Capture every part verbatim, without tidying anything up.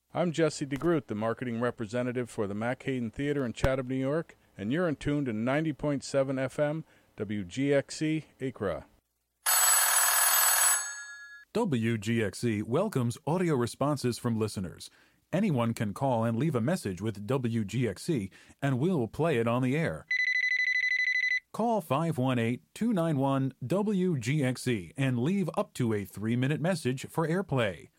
I'm Jesse DeGroot, the marketing representative for the Mack Hayden Theater in Chatham, New York, and you're in tune to ninety point seven F M, W G X C, Accra. W G X C welcomes audio responses from listeners. Anyone can call and leave a message with W G X C, and we'll play it on the air. Call five one eight, two nine one, W G X C and leave up to a three-minute message for airplay.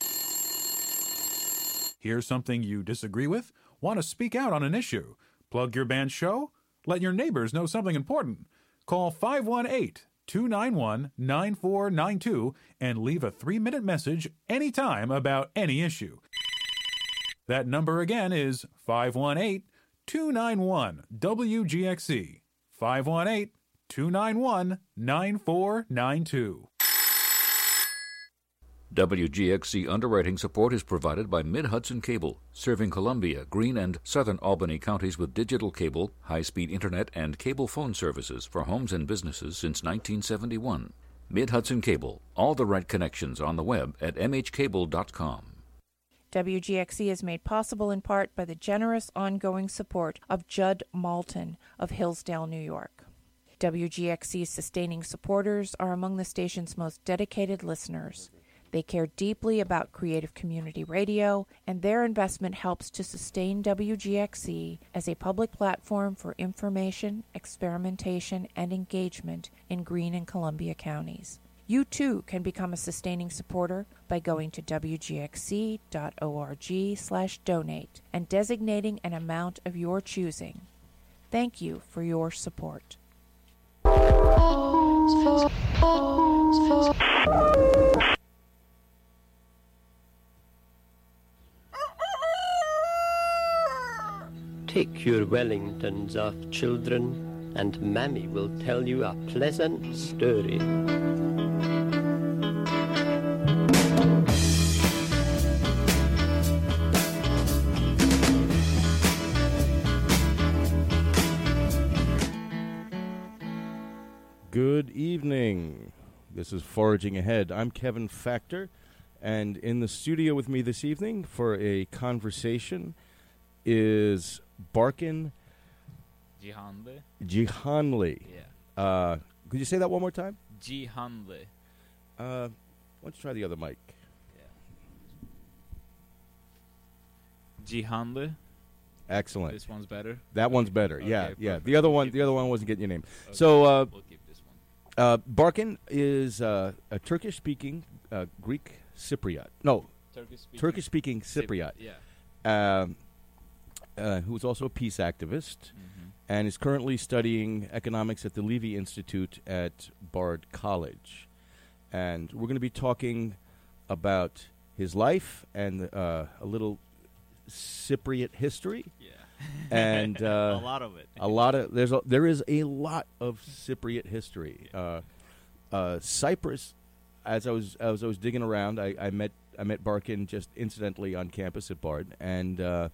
Hear something you disagree with? Want to speak out on an issue? Plug your band's show? Let your neighbors know something important? Call five one eight, two nine one, nine four nine two and leave a three-minute message anytime about any issue. That number again is five one eight, two nine one, W G X C. five one eight, two nine one, nine four nine two. W G X C underwriting support is provided by Mid-Hudson Cable, serving Columbia, Greene, and southern Albany counties with digital cable, high-speed internet, and cable phone services for homes and businesses since nineteen seventy-one. Mid-Hudson Cable, all the right connections on the web at m h cable dot com. W G X C is made possible in part by the generous ongoing support of Judd Malton of Hillsdale, New York. W G X C's sustaining supporters are among the station's most dedicated listeners. They care deeply about creative community radio, and their investment helps to sustain W G X C as a public platform for information, experimentation, and engagement in Greene and Columbia counties. You too can become a sustaining supporter by going to w g x c dot org slash donate and designating an amount of your choosing. Thank you for your support. Take your Wellingtons off, children, and Mammy will tell you a pleasant story. Good evening. This is Foraging Ahead. I'm Kevin Factor, and in the studio with me this evening for a conversation is Barkin Jihanle. Jihanle. Yeah. Uh, could you say that one more time? Jihanle. Uh, why don't you try the other mic? Yeah. Jihanle. Excellent. This one's better. That one's better. Okay, yeah, perfect. yeah. The other We'll one, keep the other this one one. wasn't getting your name. Okay, So, uh, we'll keep this one. uh, Barkin is uh, a Turkish-speaking uh, Greek Cypriot. No, Turkish-speaking. Turkish-speaking Cypriot. Yeah. Um, uh, who is also a peace activist Mm-hmm. and is currently studying economics at the Levy Institute at Bard College. And we're going to be talking about his life and uh, a little Cypriot history. Yeah. And uh, a lot of it. a lot of there's a, there is a lot of Cypriot history. Uh, uh, Cyprus, as I was as I was digging around, I, I met I met Barkin just incidentally on campus at Bard, and uh,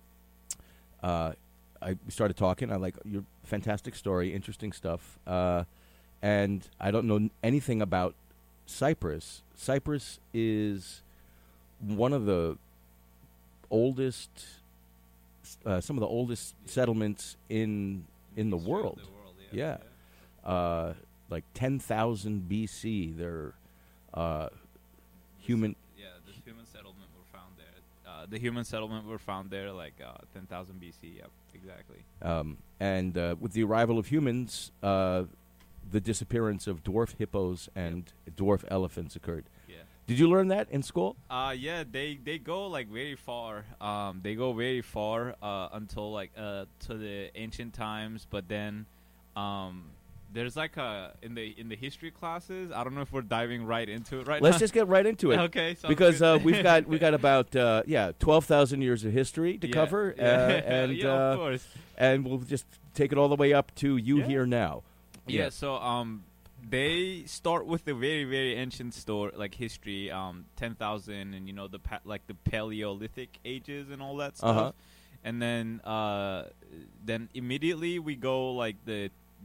uh, I started talking. I like your fantastic story, interesting stuff, uh, and I don't know n- anything about Cyprus. Cyprus is one of the oldest. Uh, some of the oldest settlements in in the History of world. the world, yeah. Yeah, uh, like ten thousand B C. They're uh, human. Yeah, the human settlement were found there. Uh, the human settlement were found there like uh, ten thousand B C. Yep, exactly. Um, and uh, with the arrival of humans, uh, the disappearance of dwarf hippos and dwarf elephants occurred. Yeah. Did you learn that in school? Uh, yeah, they, they go like very far. Um, they go very far uh, until like uh, to the ancient times. But then, um, there's like a in the in the history classes. I don't know if we're diving right into it right Let's now. just get right into it. Okay, sounds because good. uh, we've got we got about uh, yeah twelve thousand years of history to Yeah, cover, yeah. uh, and yeah, uh, of course. and we'll just take it all the way up to you Yeah. here now. Yeah. So um, they start with the very very ancient store like history, um, ten thousand, and you know the pa- like the Paleolithic ages and all that stuff. Uh-huh. And then uh, then immediately we go like the like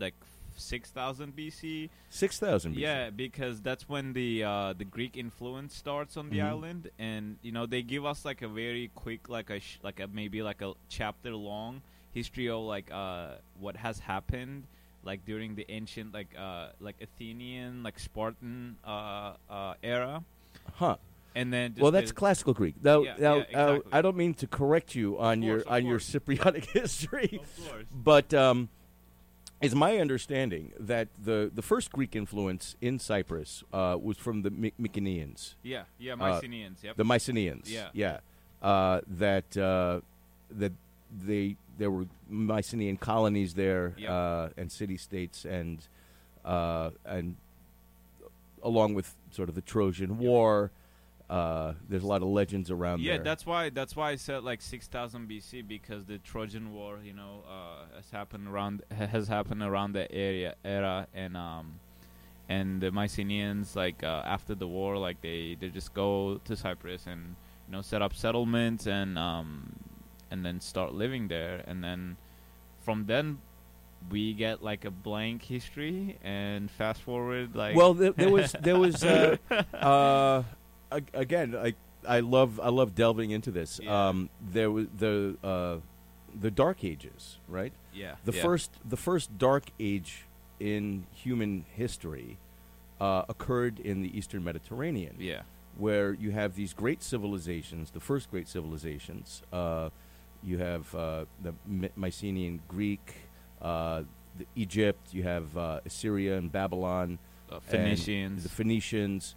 six thousand B C. Six thousand B C. Yeah, because that's when the uh, the Greek influence starts on the Mhm. island, and you know they give us like a very quick, like a sh- like a maybe like a chapter long history of like uh what has happened, like during the ancient like uh like Athenian like Spartan uh uh era, Huh. and then just Well, that's the- classical Greek. Now, Yeah, now yeah, uh, exactly. I don't mean to correct you on Of your course, of on your course. Cypriot history, Of course. but um, it's my understanding that the, the first Greek influence in Cyprus uh, was from the My- Mycenaeans, Yeah, yeah, Uh, Mycenaeans. Yep. the Mycenaeans. Yeah. yeah. Uh, that uh, that they there were Mycenaean colonies there Yep. uh, and city states and uh, and along with sort of the Trojan War. Uh, there's a lot of legends around Yeah, there. that's why that's why I said like six thousand B C because the Trojan War, you know, uh, has happened around ha- has happened around the area era, and um, and the Mycenaeans like uh, after the war, like they, they just go to Cyprus and you know set up settlements and um, and then start living there, and then from then we get like a blank history and fast forward like Well, there, there was there was uh, uh, ag- again. I I love I love delving into this. Yeah. Um, there was the uh, the Dark Ages, right? yeah The yeah. first the first Dark Age in human history uh, occurred in the Eastern Mediterranean, yeah where you have these great civilizations. The first great civilizations. Uh, you have uh, the My- Mycenaean Greek. Uh, the Egypt, you have uh, Assyria and Babylon, uh, and Phoenicians the Phoenicians,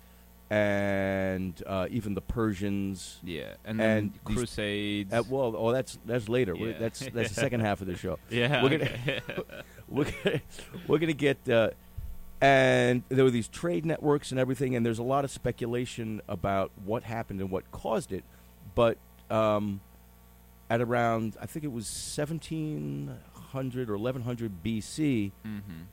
and uh, even the Persians. yeah and then and these- Crusades Uh, well, oh, that's that's later. We're- Yeah. That's that's the second half of the show. yeah we're gonna- okay. We're gonna, we're gonna get, uh, and there were these trade networks and everything, and there's a lot of speculation about what happened and what caused it. But um, at around, I think it was seventeen hundred or eleven hundred B C, mm-hmm.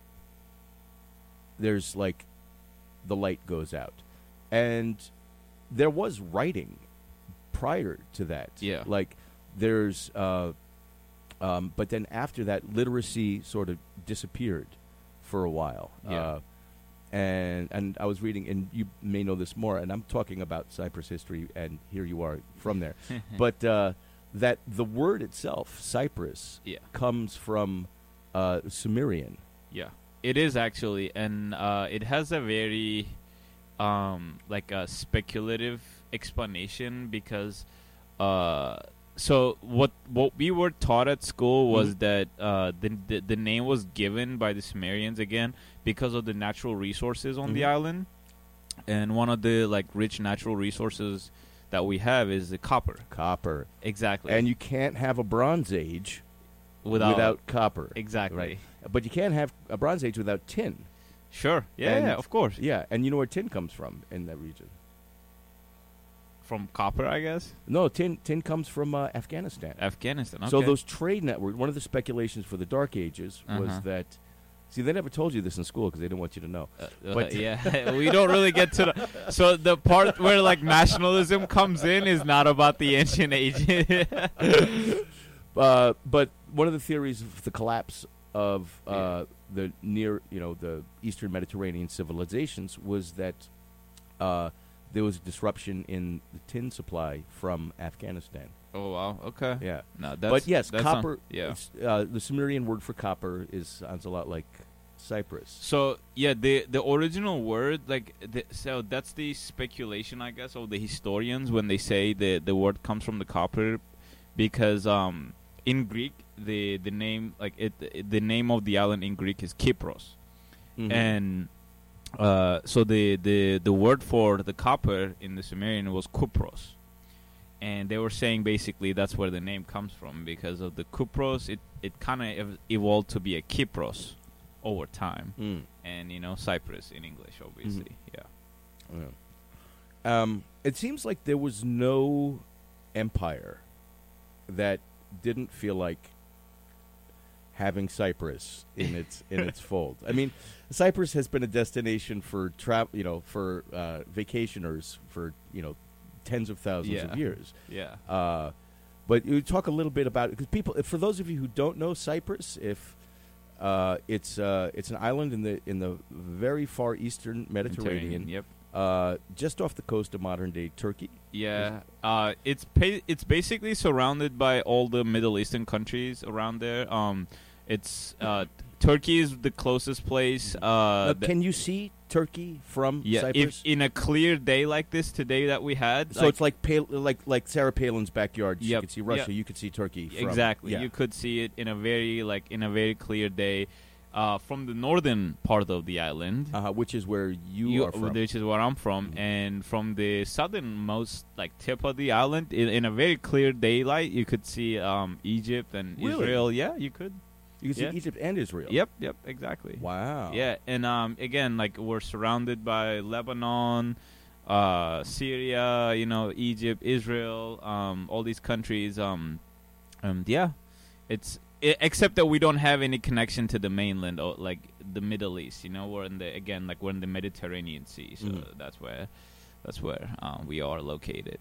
there's like the light goes out, and there was writing prior to that. Yeah. like there's, uh, um, but then after that, literacy sort of disappeared for a while. Yeah. Uh, and and I was reading, and you may know this more, and I'm talking about Cyprus history, and here you are from there, but uh, that the word itself, Cyprus, yeah comes from uh, Sumerian. Yeah, it is actually, and uh, it has a very um, like a speculative explanation because uh, so what what we were taught at school was Mhm. that uh, the, the the name was given by the Sumerians again because of the natural resources on the Mhm. island, and one of the like rich natural resources that we have is the copper. Copper. Exactly, And you can't have a Bronze Age without, without copper. exactly. Right. But you can't have a Bronze Age without tin. Sure. Yeah, And- yeah, of course. Yeah, and you know where tin comes from in that region? From copper, I guess. No, tin tin comes from uh, Afghanistan. Afghanistan. Okay. So those trade networks, one of the speculations for the Dark Ages was Uh-huh. that, see, they never told you this in school because they didn't want you to know. Uh, But- uh, yeah, we don't really get to the. So the part where like nationalism comes in is not about the ancient age. Uh, but one of the theories of the collapse of uh, Yeah. the near, you know, the Eastern Mediterranean civilizations was that uh, there was a disruption in the tin supply from Afghanistan. Oh wow. Okay. Yeah, No, that's. but yes, that's copper. not- yeah. it's, uh, the Sumerian word for copper is sounds a lot like Cyprus. So yeah, the the original word like the, so that's the speculation, I guess, of the historians when they say the the word comes from the copper, because um in Greek the the name like it, it the name of the island in Greek is Kypros. Mhm. And uh, so the, the the word for the copper in the Sumerian was kupros, and they were saying basically that's where the name comes from because of the kupros. It it kind of ev- evolved to be a Kypros over time, Mm. and you know Cyprus in English, obviously. Yeah. Yeah. Um, it seems like there was no empire that didn't feel like having Cyprus in its in its fold. I mean, Cyprus has been a destination for tra- you know, for uh, vacationers for you know tens of thousands Yeah. of years. Yeah. Uh, but you talk a little bit about it because people, for those of you who don't know Cyprus, if Uh, it's uh, it's an island in the in the very far eastern Mediterranean, Yep. uh, just off the coast of modern day Turkey. Yeah. Uh, it's pa- it's basically surrounded by all the Middle Eastern countries around there. Um, it's uh, Turkey is the closest place. Uh, Now, the- can you see Turkey from yeah. Cyprus? If in a clear day like this today that we had, so like, it's like Pal- like like Sarah Palin's backyard. You Yep, could see Russia. yep. You could see Turkey. From, exactly. Yeah. You could see it in a very like in a very clear day. Uh, from the northern part of the island, uh-huh, which is where you, are from. which is where I'm from, Mhm. and from the southernmost like tip of the island, in, in a very clear daylight, you could see um, Egypt and Really? Israel. Yeah, you could. You can see yeah. Egypt and Israel. Yep, yep, exactly. Wow. Yeah, and um, again, like we're surrounded by Lebanon, uh, Syria, you know, Egypt, Israel, um, all these countries. Um, um, yeah, it's. I, except that we don't have any connection to the mainland or like the Middle East, you know, we're in the again like we're in the Mediterranean Sea, so Mhm. that's where that's where uh, we are located.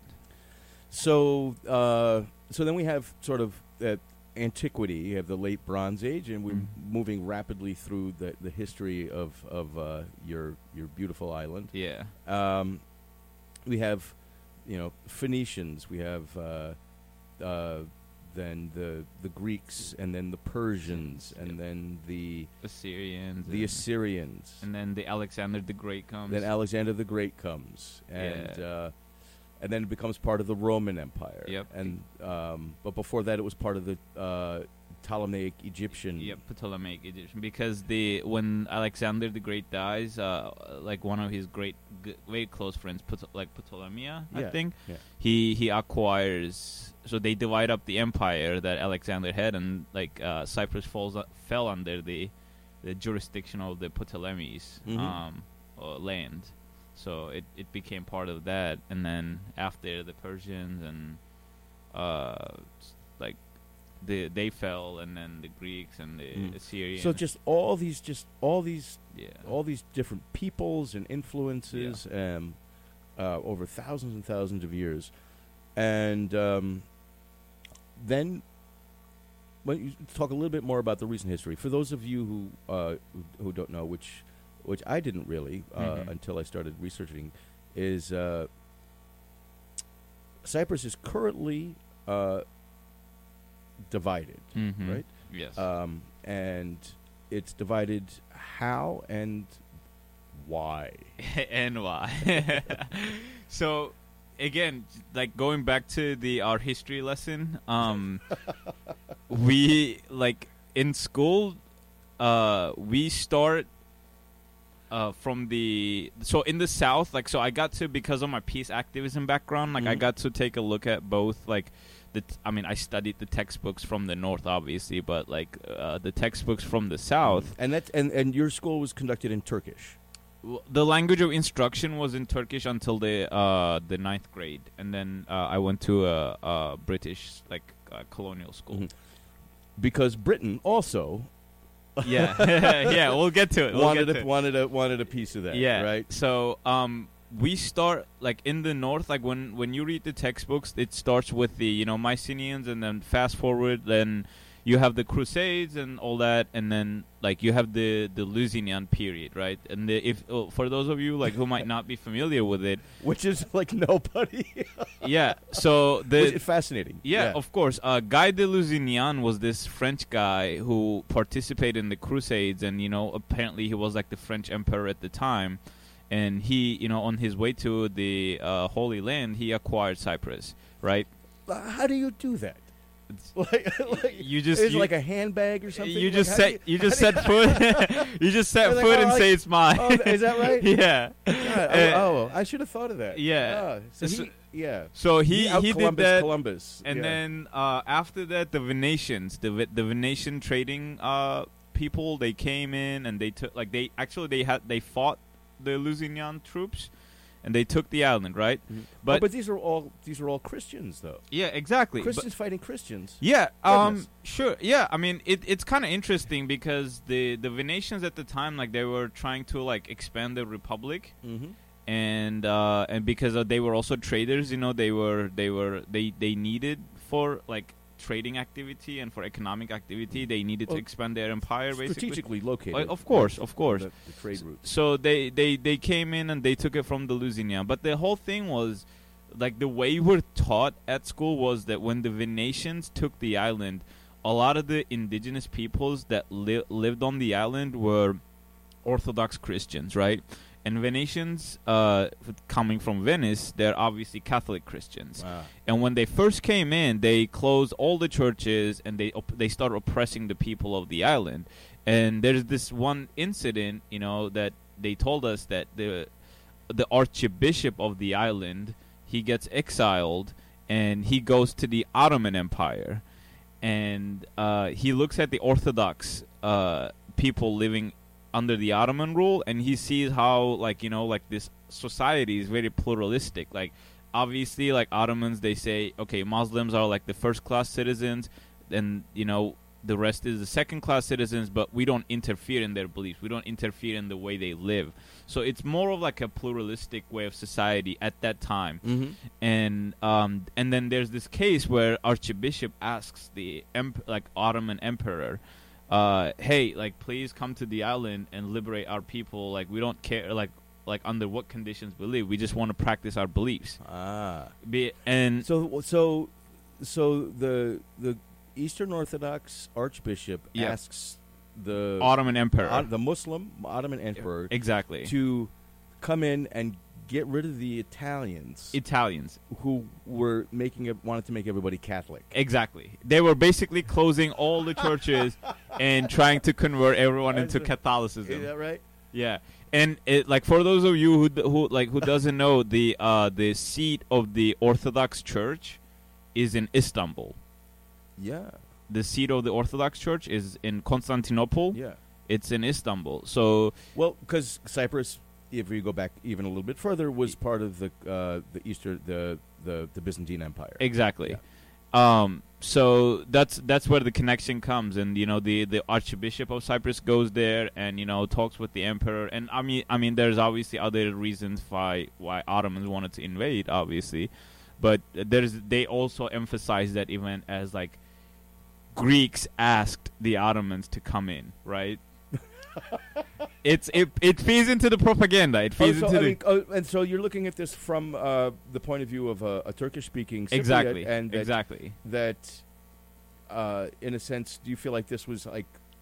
So, uh, so then we have sort of uh, antiquity. You have the late Bronze Age, and we're Mhm. moving rapidly through the, the history of of uh, your your beautiful island. Yeah, Um, we have, you know, Phoenicians. We have uh, uh, then the the Greeks, and then the Persians, and Yep. then the Assyrians, the and, Assyrians. and then the Alexander the Great comes. Then Alexander the Great comes, and Yeah. uh, and then it becomes part of the Roman Empire. Yep. And um, but before that, it was part of the uh, Ptolemaic Egyptian. Yep, Ptolemaic Egyptian. Because the when Alexander the Great dies, uh, like one of his great, g- very close friends, Pto- like Ptolemia, I Yeah, think, yeah. he he acquires. So they divide up the empire that Alexander had, and like uh, Cyprus falls uh, fell under the the jurisdiction of the Ptolemies Mhm. um, uh, land. So it, it became part of that, and then after the Persians and uh, s- like the they fell, and then the Greeks and the Mm. Assyrians. So just all these, just all these, yeah, all these different peoples and influences, um, uh, over thousands and thousands of years, and um, then. When you talk a little bit more about the recent history, for those of you who uh, who, who don't know, which which I didn't really uh, Mhm. until I started researching, is uh, Cyprus is currently uh, divided, Mhm. right? Yes. Um, and it's divided how and why. and why? So again, like going back to the our history lesson, um, we like in school, uh, we start uh, from the so in the South, like so I got to because of my peace activism background, like I Mhm. got to take a look at both like. The t- I mean, I studied the textbooks from the North, obviously, but like uh, the textbooks from the South. And that and, and your school was conducted in Turkish. W- The language of instruction was in Turkish until the uh, the ninth grade, and then uh, I went to a, a British like uh, colonial school. Mhm. Because Britain also Yeah, yeah, we'll get to it. We'll wanted get a, to it. wanted a wanted a piece of that. Yeah, right. So um, we start like in the North, like when when you read the textbooks, it starts with the you know Mycenaeans, and then fast forward, then you have the Crusades and all that, and then like you have the the Lusinian period, right? And the, if oh, for those of you like who might not be familiar with it, Which is like nobody. yeah. So the Which is fascinating. Yeah, of course. Uh, Guy de Lusignan was this French guy who participated in the Crusades, and you know, apparently he was like the French emperor at the time. And he, you know, on his way to the uh, Holy Land, he acquired Cyprus, right? How do you do that? It's- Like, like You just is it you, like a handbag or something? you Like, just how do set you, just set foot you just set You're like, foot oh, and like- say it's mine. Oh, is that right? yeah. God, Uh, oh, I should have thought of that. yeah. Ah, so So- he, yeah. So he He out he did Columbus that. Columbus. And yeah. then uh, after that, the Venetians, the Ve- the Venetian trading uh, people, they came in and they took like they actually they had they fought the Lusignan troops, and they took the island, right? Mhm. But, oh, but these are all these are all Christians though. yeah, exactly. But- Christians fighting Christians. yeah, um, Goodness. sure. Yeah, I mean, it, it's kind of interesting because the the Venetians at the time, like, they were trying to like expand the republic. Mm-hmm. and uh, and because uh, they were also traders, you know, they were they were they they needed for like trading activity and for economic activity. They needed Well, to expand their empire, basically. Strategically located. Like, of course, of course. The, the trade route. So they, they, they came in and they took it from the Lusitania. But the whole thing was, like, the way we're taught at school was that when the Venetians took the island, a lot of the indigenous peoples that li- lived on the island were Orthodox Christians, right? And Venetians, uh, coming from Venice, they're obviously Catholic Christians. Wow. And when they first came in, they closed all the churches and they op- they started oppressing the people of the island. And there's this one incident, you know, that they told us that the the Archbishop of the island, he gets exiled and he goes to the Ottoman Empire. And uh, he looks at the Orthodox uh, people living under the Ottoman rule, and he sees how, like, you know, like, this society is very pluralistic. Like, obviously, like, Ottomans, they say, okay, Muslims are like the first class citizens, and, you know, the rest is the second class citizens, but we don't interfere in their beliefs. We don't interfere in the way they live. So it's more of like a pluralistic way of society at that time. Mm-hmm. And um, and then there's this case where Archbishop asks the emp- like Ottoman emperor, uh, hey, like, please come to the island and liberate our people. Like, we don't care, like, like under what conditions we live. We just want to practice our beliefs. Ah. Be and So so so the the Eastern Orthodox Archbishop Yeah. asks the Ottoman emperor, Ot- the Muslim Ottoman Emperor exactly, to come in and get rid of the Italians Italians. who were making it wanted to make everybody Catholic. Exactly. They were basically closing all the churches and trying to convert everyone into Catholicism. Is that right? Yeah. And it, like, for those of you who d- who like who doesn't know, the uh, the seat of the Orthodox Church is in Istanbul. Yeah. The seat of the Orthodox Church is in Constantinople. Yeah. It's in Istanbul. So Well, because Cyprus, if we go back even a little bit further, was part of the uh, the Easter the, the the Byzantine Empire. exactly. Um, so that's that's where the connection comes, and you know the, the Archbishop of Cyprus goes there and you know talks with the emperor, and I mean I mean there's obviously other reasons why why Ottomans wanted to invade, obviously, but there's they also emphasize that event as like Greeks asked the Ottomans to come in, right? It's it it feeds into the propaganda. It Oh, feeds so, into I the mean, oh, and so you're looking at this from uh, the point of view of a, a Turkish-speaking Cypriot, exactly and that, exactly. that uh, in a sense, do you feel like this was like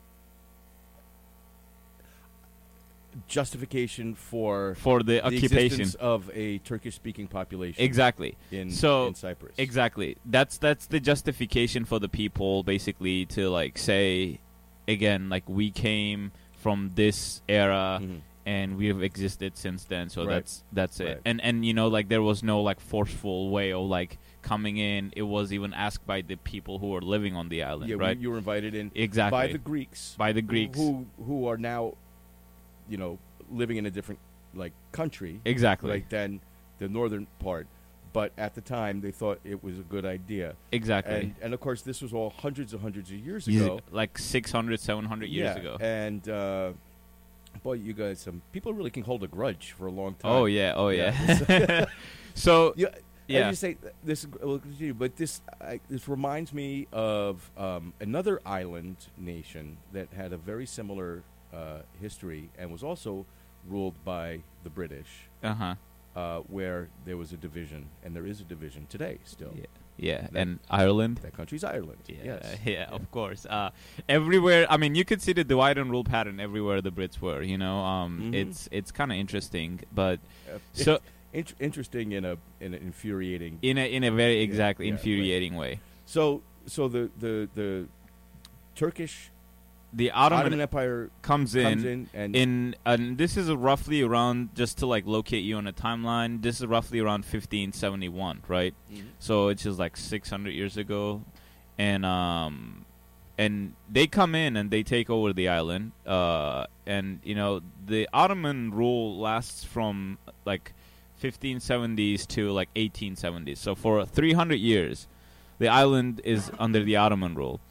justification for For the, the occupation. existence of a Turkish-speaking population Exactly. in, So, in Cyprus? Exactly. That's that's the justification for the people, basically, to like say, again, like we came from this era Mhm. and we have existed since then. So Right. that's that's it. Right. And and you know, like there was no like forceful way of like coming in. It was even asked by the people who were living on the island, Yeah, right? you were invited in Exactly. by the Greeks, By the Greeks. who who are now, you know, living in a different like country, Exactly. right, than the northern part. But at the time, they thought it was a good idea. Exactly. And, and of course, this was all hundreds and hundreds of years Yeah. ago. Like six hundred, seven hundred years yeah. ago. And, uh, boy, you guys, some people really can hold a grudge for a long time. Oh, yeah. Oh, Yeah. yeah. So, Yeah. yeah. As you say, this will continue, but this I, this reminds me of um, another island nation that had a very similar uh, history and was also ruled by the British, Uh-huh. uh, where there was a division, and there is a division today still. Yeah. Yeah. That- And Ireland. That country's Ireland. Yeah, Yes. yeah, of course. Uh, everywhere, I mean, you could see the divide and rule pattern everywhere the Brits were. You know, um, Mhm. it's it's kind of interesting, but Uh, so int- interesting in a in an infuriating. in a in a very exactly yeah, right. infuriating way. So so the the the Turkish The Ottoman, Ottoman Empire comes in, comes in and in and this is roughly around, just to like locate you on a timeline. This is roughly around fifteen seventy-one, right? Mhm. So it's just like six hundred years ago, and um, and they come in and they take over the island. Uh, and you know the Ottoman rule lasts from like fifteen seventies to like eighteen seventies. So for three hundred years, the island is under the Ottoman rule.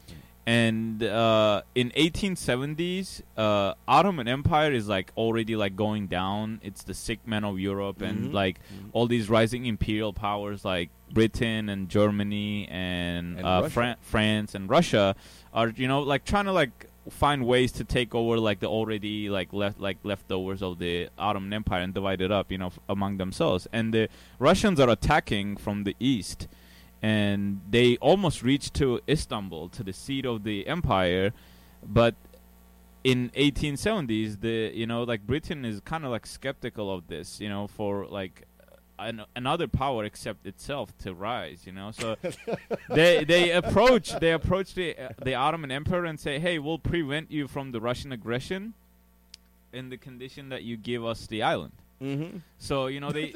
And uh, in eighteen seventies, uh, Ottoman Empire is like already like going down. It's the sick man of Europe, and Mhm. like Mhm. all these rising imperial powers like Britain and Germany and, And uh, Russia. Fran- France and Russia are, you know, like trying to like find ways to take over like the already like left like leftovers of the Ottoman Empire and divide it up, you know, f- among themselves. And the Russians are attacking from the east. And they almost reached to Istanbul, to the seat of the empire, but in eighteen seventies, the you know like Britain is kind of like skeptical of this, you know, for like an, another power except itself to rise, you know. So they they approach they approach the uh, the Ottoman Emperor and say, hey, we'll prevent you from the Russian aggression, in the condition that you give us the island. Mm-hmm. So you know they,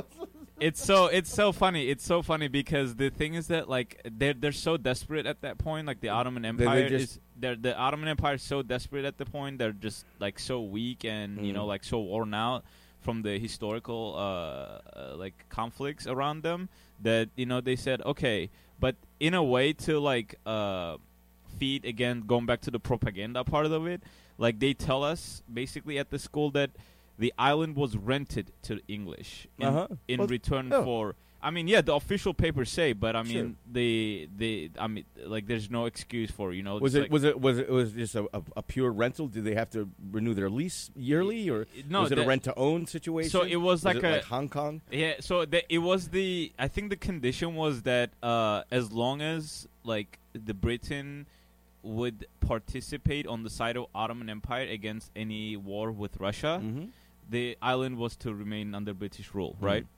it's so it's so funny. It's so funny because the thing is that like they're they're so desperate at that point. Like the Ottoman they Empire just- is they're, the Ottoman Empire is so desperate at the point. They're just like so weak and you know Mm. like so worn out from the historical uh, uh like conflicts around them that you know they said okay, but in a way to like uh feed again going back to the propaganda part of it. Like they tell us basically at the school that the island was rented to English in, Uh-huh. in Well, return oh. for. I mean, yeah, the official papers say, but I mean, Sure. they, they, I mean, like, there's no excuse for you know. Was it's it like- was it was it was just a, a, a pure rental? Did they have to renew their lease yearly, or no, was it a the- rent to own situation? So it was like it a- like Hong Kong. Yeah, so the, it was the. I think the condition was that uh, as long as like the Britain would participate on the side of Ottoman Empire against any war with Russia, Mm-hmm. the island was to remain under British rule, Mhm. right?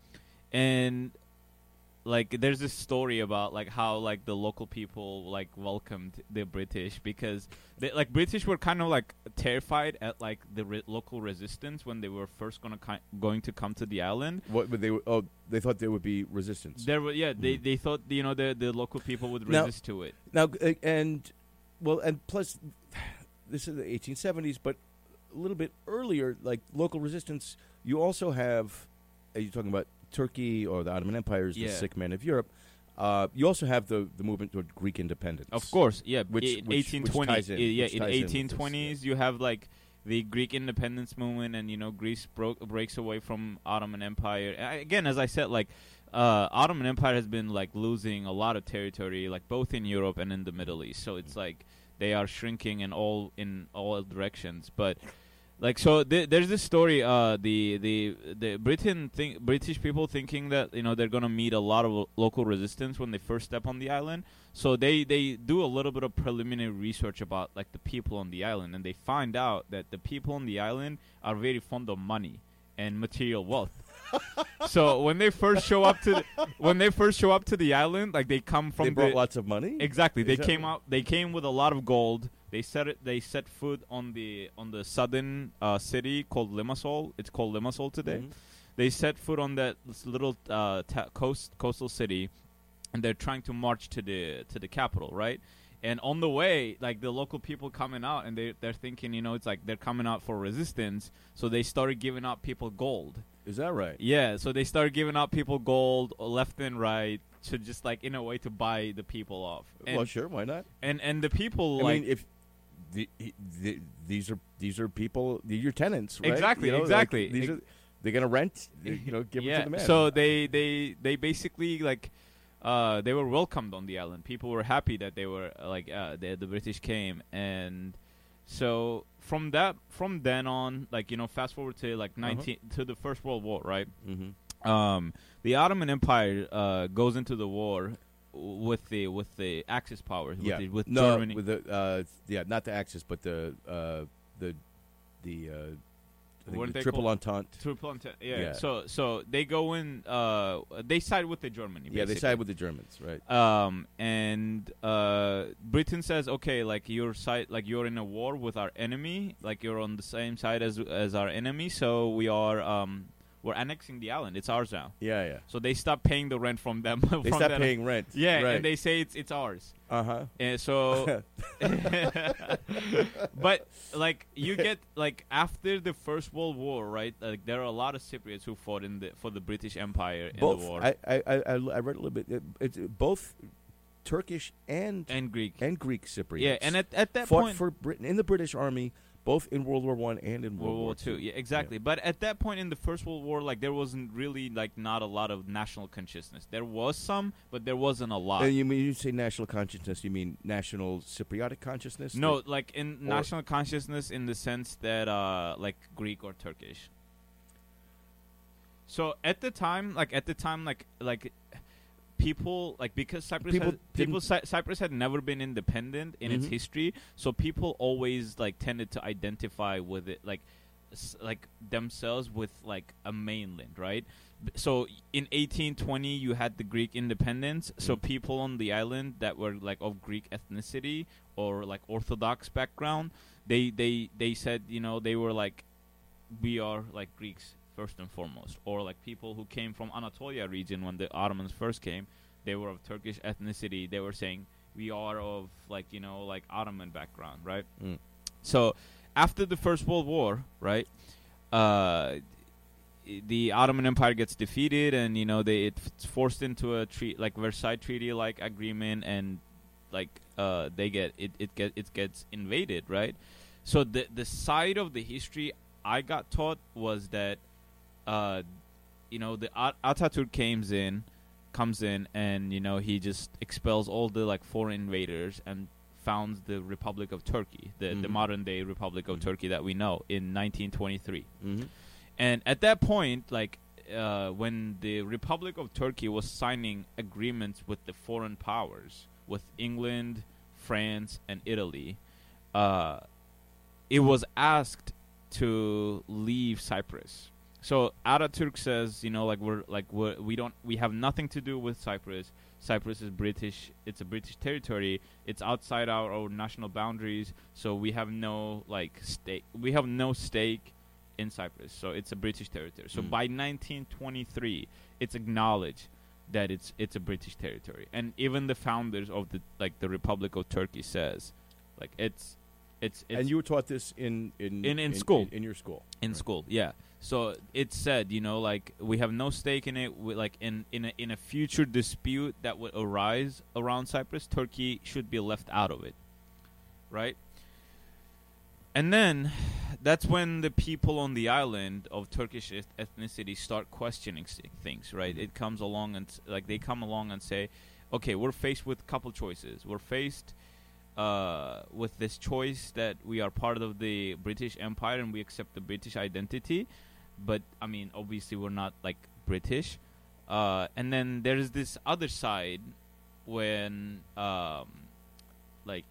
And like there's this story about like how like the local people like welcomed the British because they, like British were kind of like terrified at like the re- local resistance when they were first gonna ki- going to come to the island. What would they? Oh, they thought there would be resistance. There were yeah they Mhm. they thought you know the the local people would Now- resist to it. Now uh, and well, and plus, this is the eighteen seventies, but a little bit earlier, like local resistance. You also have. Are you talking about Turkey or the Ottoman Empire is the Yeah. sick man of Europe? Uh, you also have the the movement toward Greek independence. Of course, yeah. Which- in which- eighteen which twenty, ties in- i- yeah, which in ties in with eighteen this, twenties, you have like the Greek independence movement, and you know Greece broke breaks away from Ottoman Empire. A- Again, as I said, like uh, Ottoman Empire has been like losing a lot of territory, like both in Europe and in the Middle East. So it's like they are shrinking in all in all directions, but. Like so, th- there's this story. Uh, the the the Britain think British people thinking that you know they're gonna meet a lot of lo- local resistance when they first step on the island. So they they do a little bit of preliminary research about like the people on the island, and they find out that the people on the island are very fond of money and material wealth. So when they first show up to the, when they first show up to the island, like they come from they the brought lots of money. Exactly. They Is that came right? out. They came with a lot of gold. They set it. They set foot on the on the southern uh, city called Limassol. It's called Limassol today. Mhm. They set foot on that s- little uh, ta- coast coastal city, and they're trying to march to the to the capital, right? And on the way, like the local people coming out, and they they're thinking, you know, it's like they're coming out for resistance. So they started giving out people gold. Is that right? Yeah, so they started giving out people gold uh, left and right to just like in a way to buy the people off. And well, sure. Why not? and, and the people I like mean, if the, he- the, these are these are people, they're your tenants, right? Exactly, You know, like, exactly. these Ex- are they're gonna rent. You know, give it yeah. to the man. So they they they basically like uh they were welcomed on the island. People were happy that they were uh, like uh the, the British came, and so from that from then on, like you know, fast forward to like nineteen to the First World War, right? Mm-hmm. Um, the Ottoman Empire uh goes into the war w- with the with the Axis powers, with, Yeah, the, with no, Germany. with the uh, yeah, not the Axis, but the uh, the the, uh, I think What the are they Triple called? Entente. Triple Entente, yeah. Yeah. So so they go in. Uh, they side with the Germany. Yeah, they basically. side with the Germans, right? Um, and uh, Britain says, okay, like your side, like you're in a war with our enemy, like you're on the same side as as our enemy, so we are um we're annexing the island. It's ours now. Yeah, yeah. So they stop paying the rent from them. They from stop that- paying rent. Yeah, right. and they say it's it's ours. uh huh. And so, but like you get like after the First World War, right? Like there are a lot of Cypriots who fought in the for the British Empire in Both. the war. I, I, I, I I read a little bit. It, it's both Turkish and and Greek. and Greek Cypriots. Yeah, and at at that fought point, for Britain in the British Army, both in World War One and in World, World War Two. Yeah, exactly. But at that point in the First World War, like there wasn't really like not a lot of national consciousness. There was some, but there wasn't a lot. And you mean you say national consciousness? You mean national Cypriotic consciousness? No, That- like in or- national consciousness in the sense that uh like Greek or Turkish. So at the time, like at the time, like like people like because Cyprus People had, people didn't- Cy- Cyprus had never been independent in its Mhm. history, so people always like tended to identify with it like s- like themselves with like a mainland, right? B- So in eighteen twenty you had the Greek independence, so Mm. people on the island that were like of Greek ethnicity or like Orthodox background, they they they said, you know, they were like, we are like Greeks first and foremost, or like people who came from Anatolia region when the Ottomans first came, they were of Turkish ethnicity. They were saying we are of like, you know, like Ottoman background, right? Mm. So after the First World War, right, uh, i- the Ottoman Empire gets defeated, and you know they it's forced into a treat like Versailles Treaty like agreement, and like uh, they get it it get it gets invaded, right? So the the side of the history I got taught was that, uh, you know, the At- Ataturk comes in, comes in, and you know he just expels all the like foreign invaders and founds the Republic of Turkey, the the Mhm. modern day Republic of Mhm. Turkey that we know in nineteen twenty-three. Mhm. And at that point, like uh, when the Republic of Turkey was signing agreements with the foreign powers, with England, France, and Italy, uh, it was asked to leave Cyprus. So Ataturk says, you know, like we're like we're, we don't we have nothing to do with Cyprus. Cyprus is British. It's a British territory. It's outside our, our national boundaries. So we have no like stake. We have no stake in Cyprus. So it's a British territory. So Mm. by nineteen twenty-three, it's acknowledged that it's it's a British territory. And even the founders of the like the Republic of Turkey says, like it's it's, it's And you were taught this in in In- in school. in, in your school. in Right. school, yeah. So it said, you know, like we have no stake in it. We, like in in a, in a future dispute that would arise around Cyprus, Turkey should be left out of it, right? And then that's when the people on the island of Turkish eth- ethnicity start questioning s- things, right? It comes along and s- like they come along and say, okay, we're faced with a couple choices. We're faced uh, with this choice that we are part of the British Empire and we accept the British identity, but I mean, obviously, we're not like British. Uh, and then there's this other side when, um, like,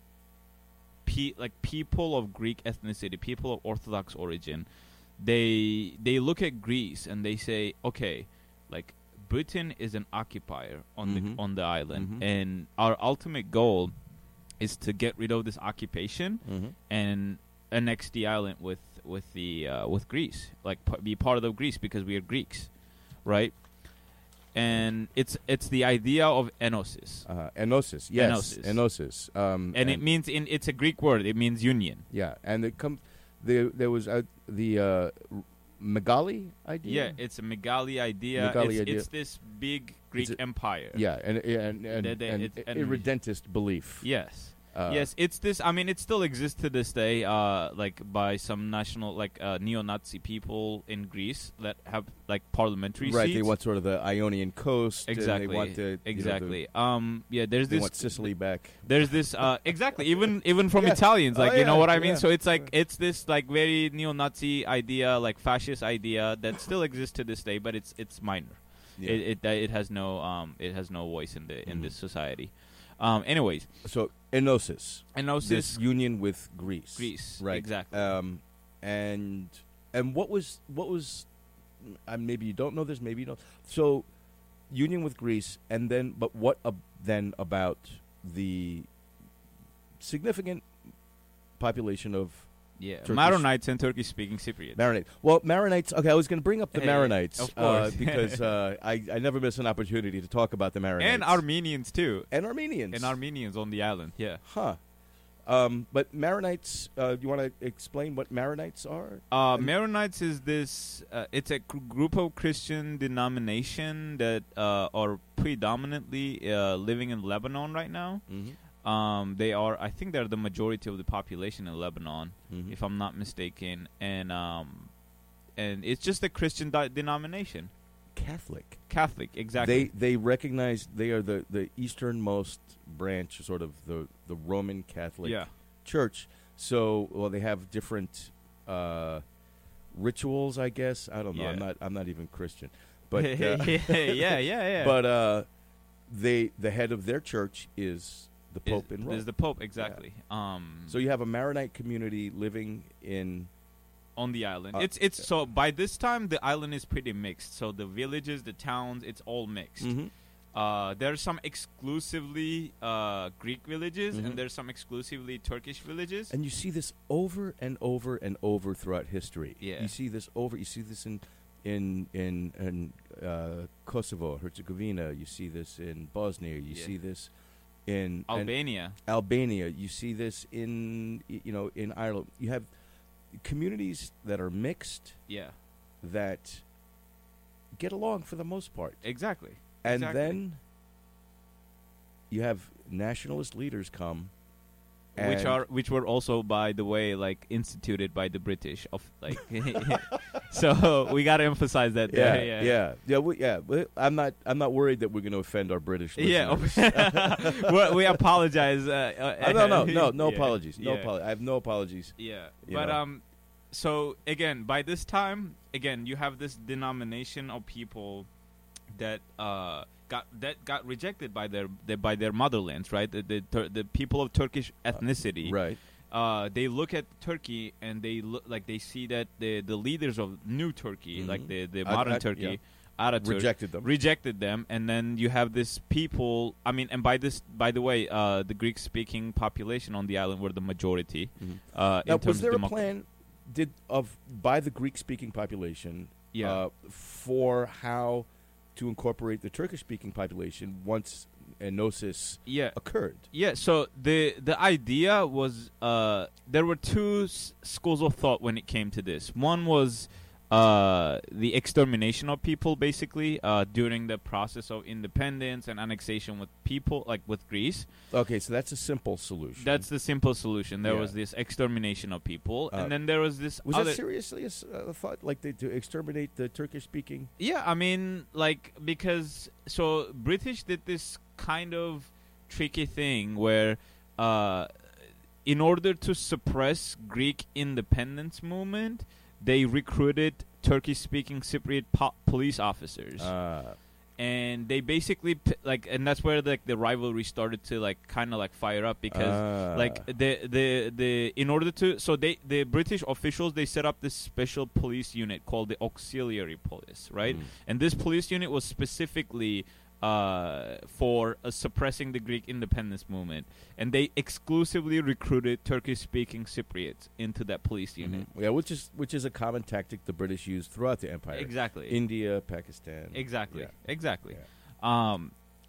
pe- like people of Greek ethnicity, people of Orthodox origin, they they look at Greece and they say, okay, like Britain is an occupier on Mhm. the on the island, Mhm. and our ultimate goal is to get rid of this occupation Mm-hmm. and annex the island with with the uh, with Greece, like p- be part of the Greece because we are Greeks, right? And it's it's the idea of enosis, Uh, enosis, yes, Enosis. enosis. Um, and it means in it's a Greek word. It means union. yeah, and it come there. There was uh, the uh, Megali idea. Yeah, it's a Megali idea. Megali it's, idea. it's this big Greek it- empire. yeah, and and and, They- they- and, it's- and- irredentist belief. Yes. Uh, yes, it's this. I mean, it still exists to this day, uh, like by some national, like uh, neo-Nazi people in Greece that have like parliamentary right. seats. They want sort of the Ionian coast. and exactly. they want the you know, the- exactly. um, yeah, there's they this. want Sicily back. There's this. Uh, exactly. Even even from Yeah. Italians, like Oh, you know yeah, what I mean. yeah. So it's like it's this like very neo-Nazi idea, like fascist idea that still exists to this day, but it's it's minor. Yeah. It it it has no um it has no voice in the in Mhm. this society. Um. Anyways, so enosis, enosis. this union with Greece. Greece. right? Exactly. Um, and and what was what was? Uh, maybe you don't know this. Maybe you don't. So, union with Greece, and then but what ab- then about the significant population of Yeah, Turkish- Maronites and Turkish-speaking Cypriot. Maronite? Well, Maronites. Okay, I was going to bring up the Hey, Maronites of uh, course. because uh, I I never miss an opportunity to talk about the Maronites and Armenians too, and Armenians and Armenians on the island. Yeah, Huh. Um, but Maronites, uh, you want to explain what Maronites are? Uh, Maronites is this. Uh, it's a gr- group of Christian denomination that uh, are predominantly uh, living in Lebanon right now. Mm-hmm. Um, they are. I think they're the majority of the population in Lebanon, Mm-hmm. if I'm not mistaken. And um, and it's just a Christian di- denomination. Catholic. Catholic, exactly. They they recognize they are the, the easternmost branch, sort of the, the Roman Catholic yeah. Church. So, well, they have different uh, rituals, I guess. I don't know. Yeah. I'm not. I'm not even Christian, but uh, yeah, yeah, yeah, yeah. but uh, they the head of their church is the Is- Pope in Rome. Is the Pope, exactly. Um, So you have a Maronite community living in. on the island. Uh, it's it's so by this time the island is pretty mixed. So the villages, the towns, it's all mixed. Mhm. Uh, there's some exclusively uh, Greek villages, Mhm. and there's some exclusively Turkish villages. And you see this over and over and over throughout history. Yeah. You see this over. You see this in in in, in uh, Kosovo, Herzegovina. You see this in Bosnia. You Yeah. see this in Albania. and Albania. You see this in y- you know in Ireland. You have communities that are mixed Yeah, that get along for the most part. exactly. And Exactly. then you have nationalist leaders come, Which and- are which were also, by the way, like instituted by the British. Of like, so we got to emphasize that. yeah, there, yeah, yeah, yeah, yeah. We, yeah we- I'm not. I'm not worried that we're going to offend our British Yeah, listeners. we, we apologize. Uh, Uh, no, no, no, no Yeah, apologies. No yeah. apologies. I have no apologies. Yeah, You but know. um, so again, by this time, again, you have this denomination of people that uh got that got rejected by their, their by their motherlands, right? The the, Tur- the people of Turkish ethnicity, Right. Uh, they look at Turkey and they look like they see that the the leaders of new Turkey, Mhm. like the the At- modern at- Turkey, yeah. Ataturk, Rejected them. rejected them, and then you have this people. I mean, and by this, by the way, uh, the Greek-speaking population on the island were the majority. Mhm. Uh, Now, in terms was there of a democ- plan? Did of by the Greek-speaking population? Yeah. Uh, for how to incorporate the Turkish-speaking population once enosis Yeah, occurred. yeah. So the the idea was uh, there were two s- schools of thought when it came to this. One was uh, the extermination of people, basically, uh, during the process of independence and annexation with people, like with Greece. Okay, so that's a simple solution. That's the simple solution. There Yeah. was this extermination of people, Uh, and then there was this was other. that seriously a, s- a thought, like they, to exterminate the Turkish-speaking? Yeah, I mean, like, because so British did this kind of tricky thing where, uh, in order to suppress Greek independence movement, they recruited Turkish-speaking Cypriot po- police officers, Uh, and they basically p- like, and that's where like the rivalry started to like kind of like fire up because. uh, Like the the the in order to so they the British officials they set up this special police unit called the auxiliary police, right? Mm. And this police unit was specifically uh, for uh, suppressing the Greek independence movement, and they exclusively recruited Turkish-speaking Cypriots into that police unit. Mhm. Yeah, which is which is a common tactic the British used throughout the empire. Exactly. India, Pakistan. Exactly. Yeah. Exactly. Yeah. Um,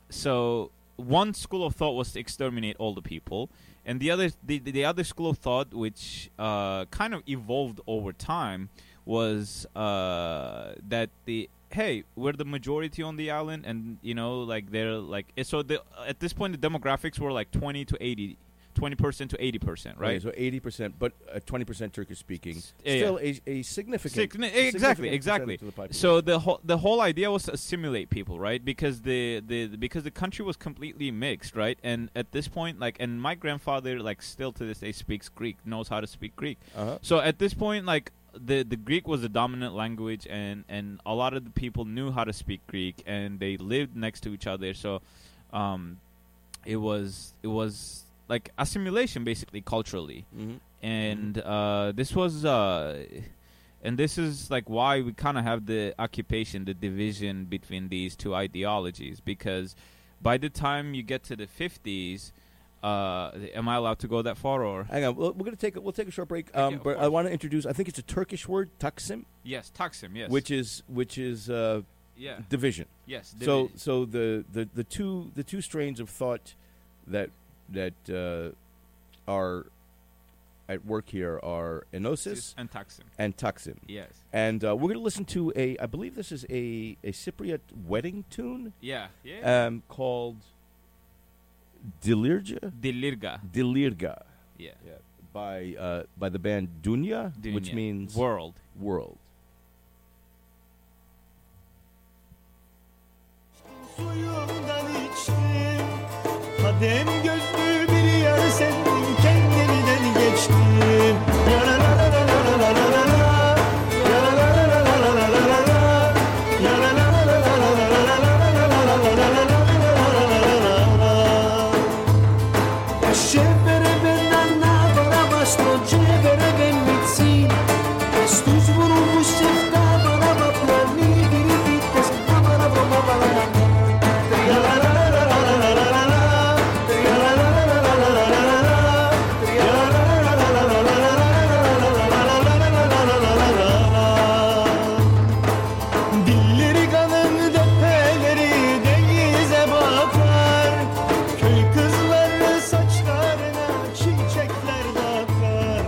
so one school of thought was to exterminate all the people, and the other the, the other school of thought, which uh, kind of evolved over time, was uh, that the hey, we're the majority on the island, and you know, like they're like so. The at this point, the demographics were like twenty to eighty. twenty percent to eighty percent, right? Okay, so eighty percent, but uh, twenty percent Turkish speaking. S- yeah, Still a, a significant. Signi- a exactly, significant exactly. percentage of the population. So the whole the whole idea was to assimilate people, right? Because the, the because the country was completely mixed, right? And at this point, like, and my grandfather, like, still to this day speaks Greek, knows how to speak Greek. Uh-huh. So at this point, like, the the Greek was the dominant language, and and a lot of the people knew how to speak Greek, and they lived next to each other. So, um, it was it was like assimilation, basically, culturally. Mhm. And uh, this was, uh, and this is like why we kind of have the occupation, the division between these two ideologies. Because by the time you get to the fifties, uh, am I allowed to go that far? Or Hang on, we're going to take a, we'll take a short break. Okay, Um, of but I course. want to introduce. I think it's a Turkish word, taksim, yes, Taksim, yes, which is which is uh, yeah, division. yes. So divi- so the, the, the two the two strains of thought that that uh, are at work here are Enosis and Taksim. and Taksim. Yes. And uh, we're going to listen to a, I believe this is a, a Cypriot wedding tune Yeah. Yeah. um, called Dilirga? Dilirga. Dilirga. Yeah. Yeah. By, uh, by the band Dunya, which Dunya. means world. world. Suyundan içtim, kadem gözlü bir yer sevdim, kendimden geçtim. Ya la la la la la la la la la, ya la la la la la la la la la, ya la la la la la la la la la la. Scevere ben annavara bastro, cevere ben mitsin. Stuz vurulmuş sefta bana baklar, ni biri bittes, bana bana bana. Dilleri kalın depeleri denize bakar, köy kızları saçlarına çiçekler takar.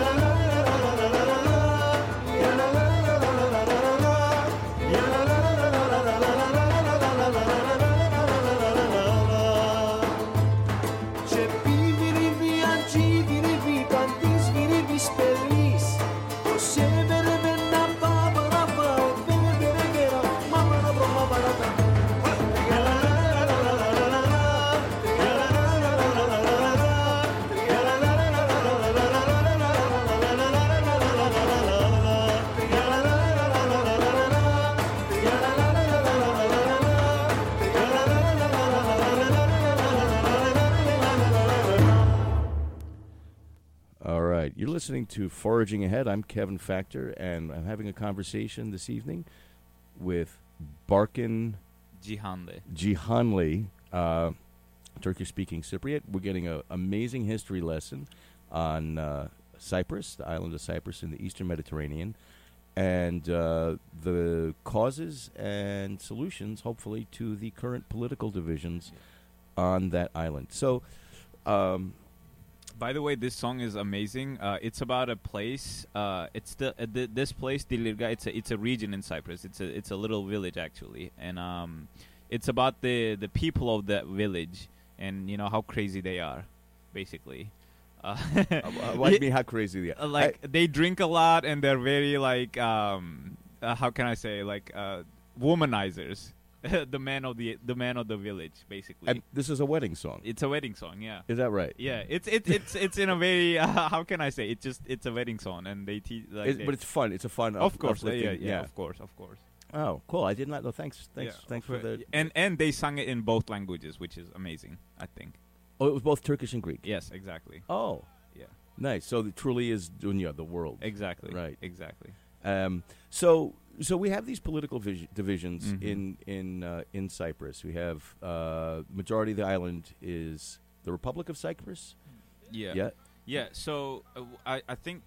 C'è vivere via, vivere vita, disvire vi spellis. Se vere venna babara ba, vere vere vera, mamma bro mamma ta. Ya la la la la la la la la, ya la la la la la la la la, ya la la la la la la la la la la, ya la la la la la la la la la, ya la la la la la la la la, ya la la la la la la la la, ya la la la la la la la. All right. You're listening to Foraging Ahead. I'm Kevin Factor, and I'm having a conversation this evening with Barkin Cihanlı. Cihanlı, uh, Turkish-speaking Cypriot. We're getting an amazing history lesson on uh, Cyprus, the island of Cyprus in the eastern Mediterranean, and uh, the causes and solutions, hopefully, to the current political divisions on that island. So, um, By the way, this song is amazing. Uh, it's about a place. Uh, it's the, uh, th- this place, Dilirga. It's a it's a region in Cyprus. It's a it's a little village actually, and um, it's about the the people of that village and you know how crazy they are, basically. Uh, what do you mean, how crazy they are? Uh, like I- they drink a lot and they're very like um, uh, how can I say like uh, womanizers. the man of the the man of the village, basically. and this is a wedding song. It's a wedding song, yeah. Is that right? Yeah, it's it's it's it's in a very uh, how can I say? It's just it's a wedding song, and they teach. Like It's- they- but it's fun. It's a fun. of up- course, uh, yeah, uplifting- yeah, of course, of course. Oh, cool! I did not know. Thanks, thanks, Yeah, thanks of for course. the. And and they sung it in both languages, which is amazing. I think. Oh, it was both Turkish and Greek. Yes, exactly. Oh, Yeah, nice. So it truly is dunya, the world. exactly. Right. Exactly. Um, so, so we have these political vis- divisions Mhm. in in uh, in Cyprus. We have uh, majority of the island is the Republic of Cyprus. Yeah. Yeah. Yeah. So uh, w- I I think.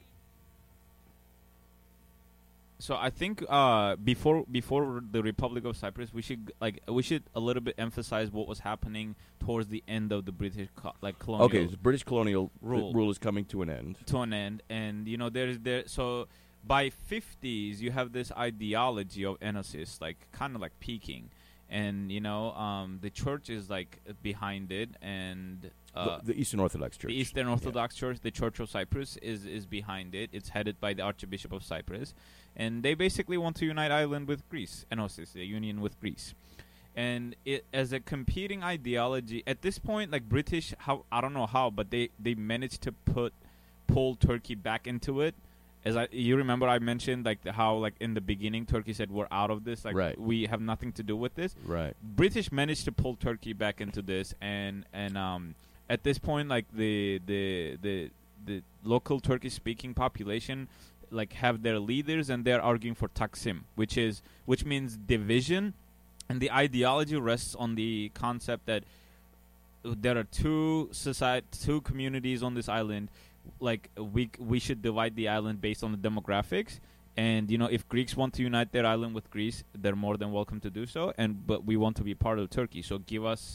So I think uh, before before the Republic of Cyprus, we should g- like we should a little bit emphasize what was happening towards the end of the British co- like colonial Okay, the British colonial Rule. rule is coming to an end. to an end, and you know there's there. So by fifties, you have this ideology of Enosis, like kind of like peaking, and you know um, the church is like behind it, and uh, the, the Eastern Orthodox Church. the Eastern Orthodox Church, the Church of Cyprus, is is behind it. It's headed by the Archbishop of Cyprus, and they basically want to unite Ireland with Greece, Enosis, a union with Greece. And it as a competing ideology at this point, like British, how I don't know how, but they they managed to put pull Turkey back into it. As I, you remember, I mentioned like the, how like in the beginning, Turkey said we're out of this, like Right. we have nothing to do with this. Right. British managed to pull Turkey back into this, and and um, at this point, like the the the the local Turkish-speaking population, like have their leaders, and they're arguing for Taksim, which is which means division, and the ideology rests on the concept that there are two society, two communities on this island. Like we we should divide the island based on the demographics, and you know if Greeks want to unite their island with Greece, they're more than welcome to do so. And but we want to be part of Turkey, so give us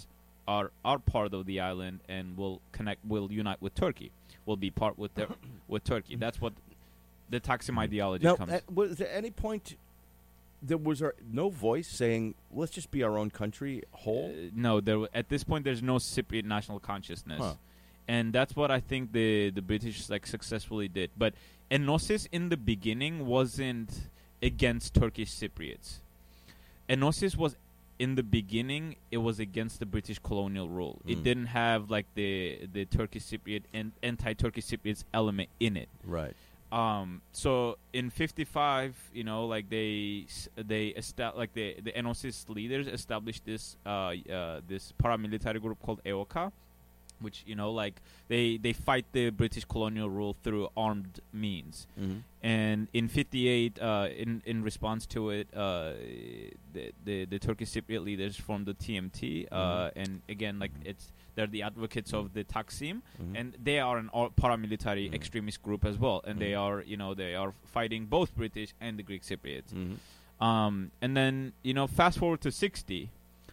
are are part of the island and will connect, will unite with Turkey, will be part with their, with Turkey. That's what the Taksim ideology Now, comes. at, was there any point there was there no voice saying, "Let's just be our own country whole"? Uh, no, there w- at this point there's no Cypriot national consciousness, Huh. and that's what I think the the British like successfully did. But Enosis in the beginning wasn't against Turkish Cypriots. Enosis was in the beginning it was against the British colonial rule. It Mm. didn't have like the the Turkish Cypriot and anti-Turkish Cypriots element in it. Right. Um, so in fifty-five, you know, like they s- they esta- like the the Enosis leaders established this uh, uh this paramilitary group called E O K A, which, you know, like they they fight the British colonial rule through armed means. Mm-hmm. And in fifty-eight, uh, in in response to it, uh, the, the the Turkish Cypriot leaders formed the T M T, uh, Mhm. and again, like it's they're the advocates of the Taksim, Mhm. and they are an all paramilitary Mhm. extremist group as well, and they Mhm. are, you know, they are fighting both British and the Greek Cypriots. Mhm. Um, and then, you know, fast forward to sixty,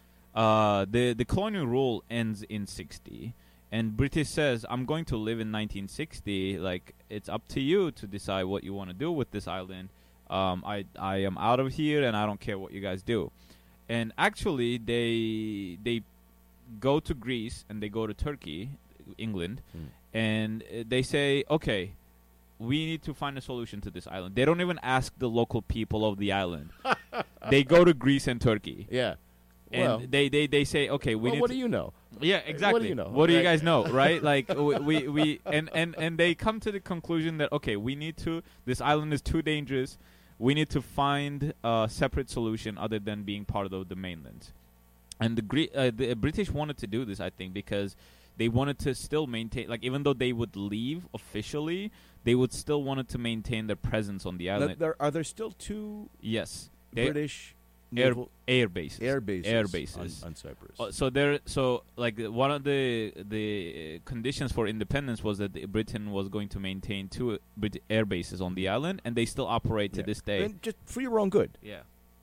uh, the the colonial rule ends in sixty. And British says, I'm going to live in nineteen sixty. Like, it's up to you to decide what you want to do with this island. Um, I I am out of here, and I don't care what you guys do. And actually, they they go to Greece and they go to Turkey, England, Mm. and uh, they say, okay, we need to find a solution to this island. They don't even ask the local people of the island. They go to Greece and Turkey. Yeah. And Well, they, they, they say, okay, we well, need what to do you know? yeah, exactly. you know? What do you Right. guys know, right? Like we, we we and, and and they come to the conclusion that okay, we need to. This island is too dangerous. We need to find a separate solution other than being part of the, the mainland. And the Gre- uh, the British wanted to do this, I think, because they wanted to still maintain, like even though they would leave officially, they would still wanted to maintain their presence on the Now, island. there, are there still two yes, they- British air naval air bases. air bases, Air bases. on, on Cyprus? Uh, so there, so like uh, one of the the uh, conditions for independence was that the Britain was going to maintain two uh, Brit- air bases on the island, and they still operate to Yeah. this day. And just for your own good. Yeah,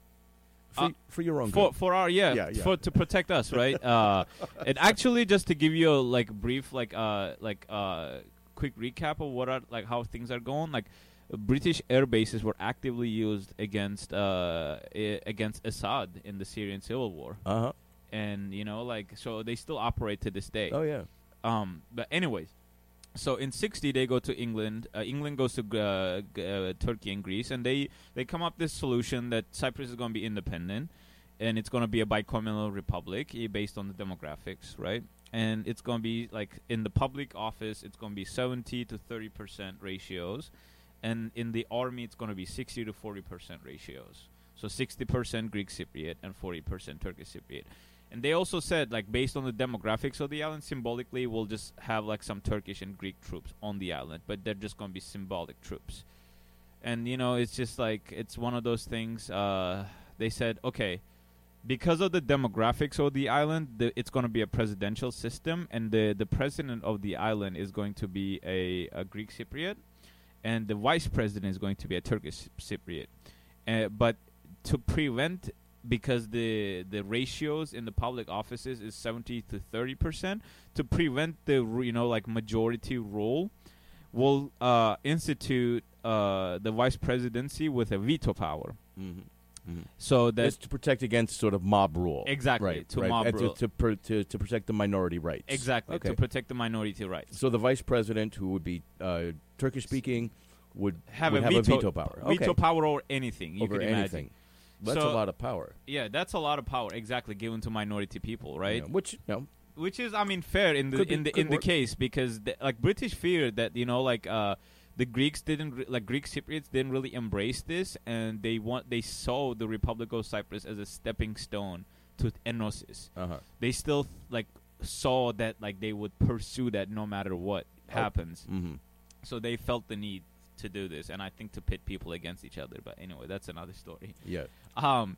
For, Uh, for your own for good. for our yeah, Yeah, yeah. for to protect us, right? uh, and actually, just to give you a like brief like uh like uh quick recap of what are like how things are going, like. uh, British air bases were actively used against uh I- against Assad in the Syrian civil war, Uh huh. and you know like so they still operate to this day. Oh yeah. Um, but anyways, so in sixty they go to England. Uh, England goes to uh, g- uh, Turkey and Greece, and they they come up this solution that Cyprus is going to be independent, and it's going to be a bicommunal republic eh, based on the demographics, right? And it's going to be like in the public office, it's going to be seventy to thirty percent ratios, and in the army, it's going to be sixty to forty percent ratios. So sixty percent Greek Cypriot and forty percent Turkish Cypriot. And they also said, like, based on the demographics of the island, symbolically, we'll just have, like, some Turkish and Greek troops on the island. But they're just going to be symbolic troops. And, you know, it's just, like, it's one of those things. Uh, they said, okay, because of the demographics of the island, the, it's going to be a presidential system. And the, the president of the island is going to be a, a Greek Cypriot. And the vice president is going to be a Turkish Cypriot. Uh, but to prevent... because the the ratios in the public offices is seventy to thirty percent, to prevent the you know like majority rule, will uh, institute uh, the vice presidency with a veto power. Mm-hmm. Mm-hmm. So that That's to protect against sort of mob rule. exactly Right. to right. mob and rule. To, to, per, to, to protect the minority rights. exactly Okay. to protect the minority rights. So the vice president, who would be uh, Turkish speaking, would Have, would a, have veto, a veto power. veto Okay. power over anything you Over can imagine. anything. That's So- a lot of power. Yeah, that's a lot of power exactly given to minority people, right? Yeah, which, you know, Which is, I mean, fair in the Could be- in the could in the work. case because the, like British feared that you know like uh, the Greeks didn't re- like Greek Cypriots didn't really embrace this, and they want they saw the Republic of Cyprus as a stepping stone to Enosis. uh-huh. They still like saw that like they would pursue that no matter what happens. Mm-hmm. So they felt the need to do this, and I think to pit people against each other. But anyway, that's another story. Yeah. Um,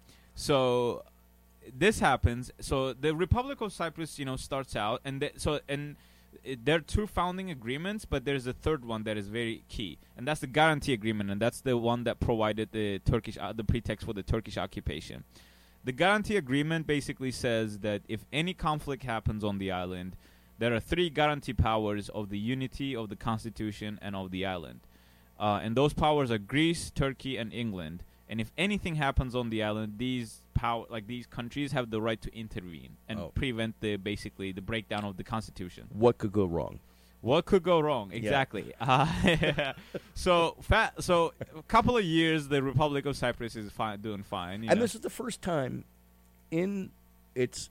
so this happens. So the Republic of Cyprus, you know, starts out, and th- so and it, there are two founding agreements, but there's a third one that is very key, and that's the guarantee agreement, and that's the one that provided the Turkish uh, the pretext for the Turkish occupation. the guarantee agreement basically says that if any conflict happens on the island, there are three guarantee powers of the unity of the Constitution and of the island. Uh, and those powers are Greece, Turkey, and England. And if anything happens on the island, these power, like these countries, have the right to intervene and Oh. prevent the basically the breakdown of the Constitution. What could go wrong? What could go wrong? Exactly. Uh, so, fa- so a couple of years, the Republic of Cyprus is fine, doing fine. You And know. this is the first time in its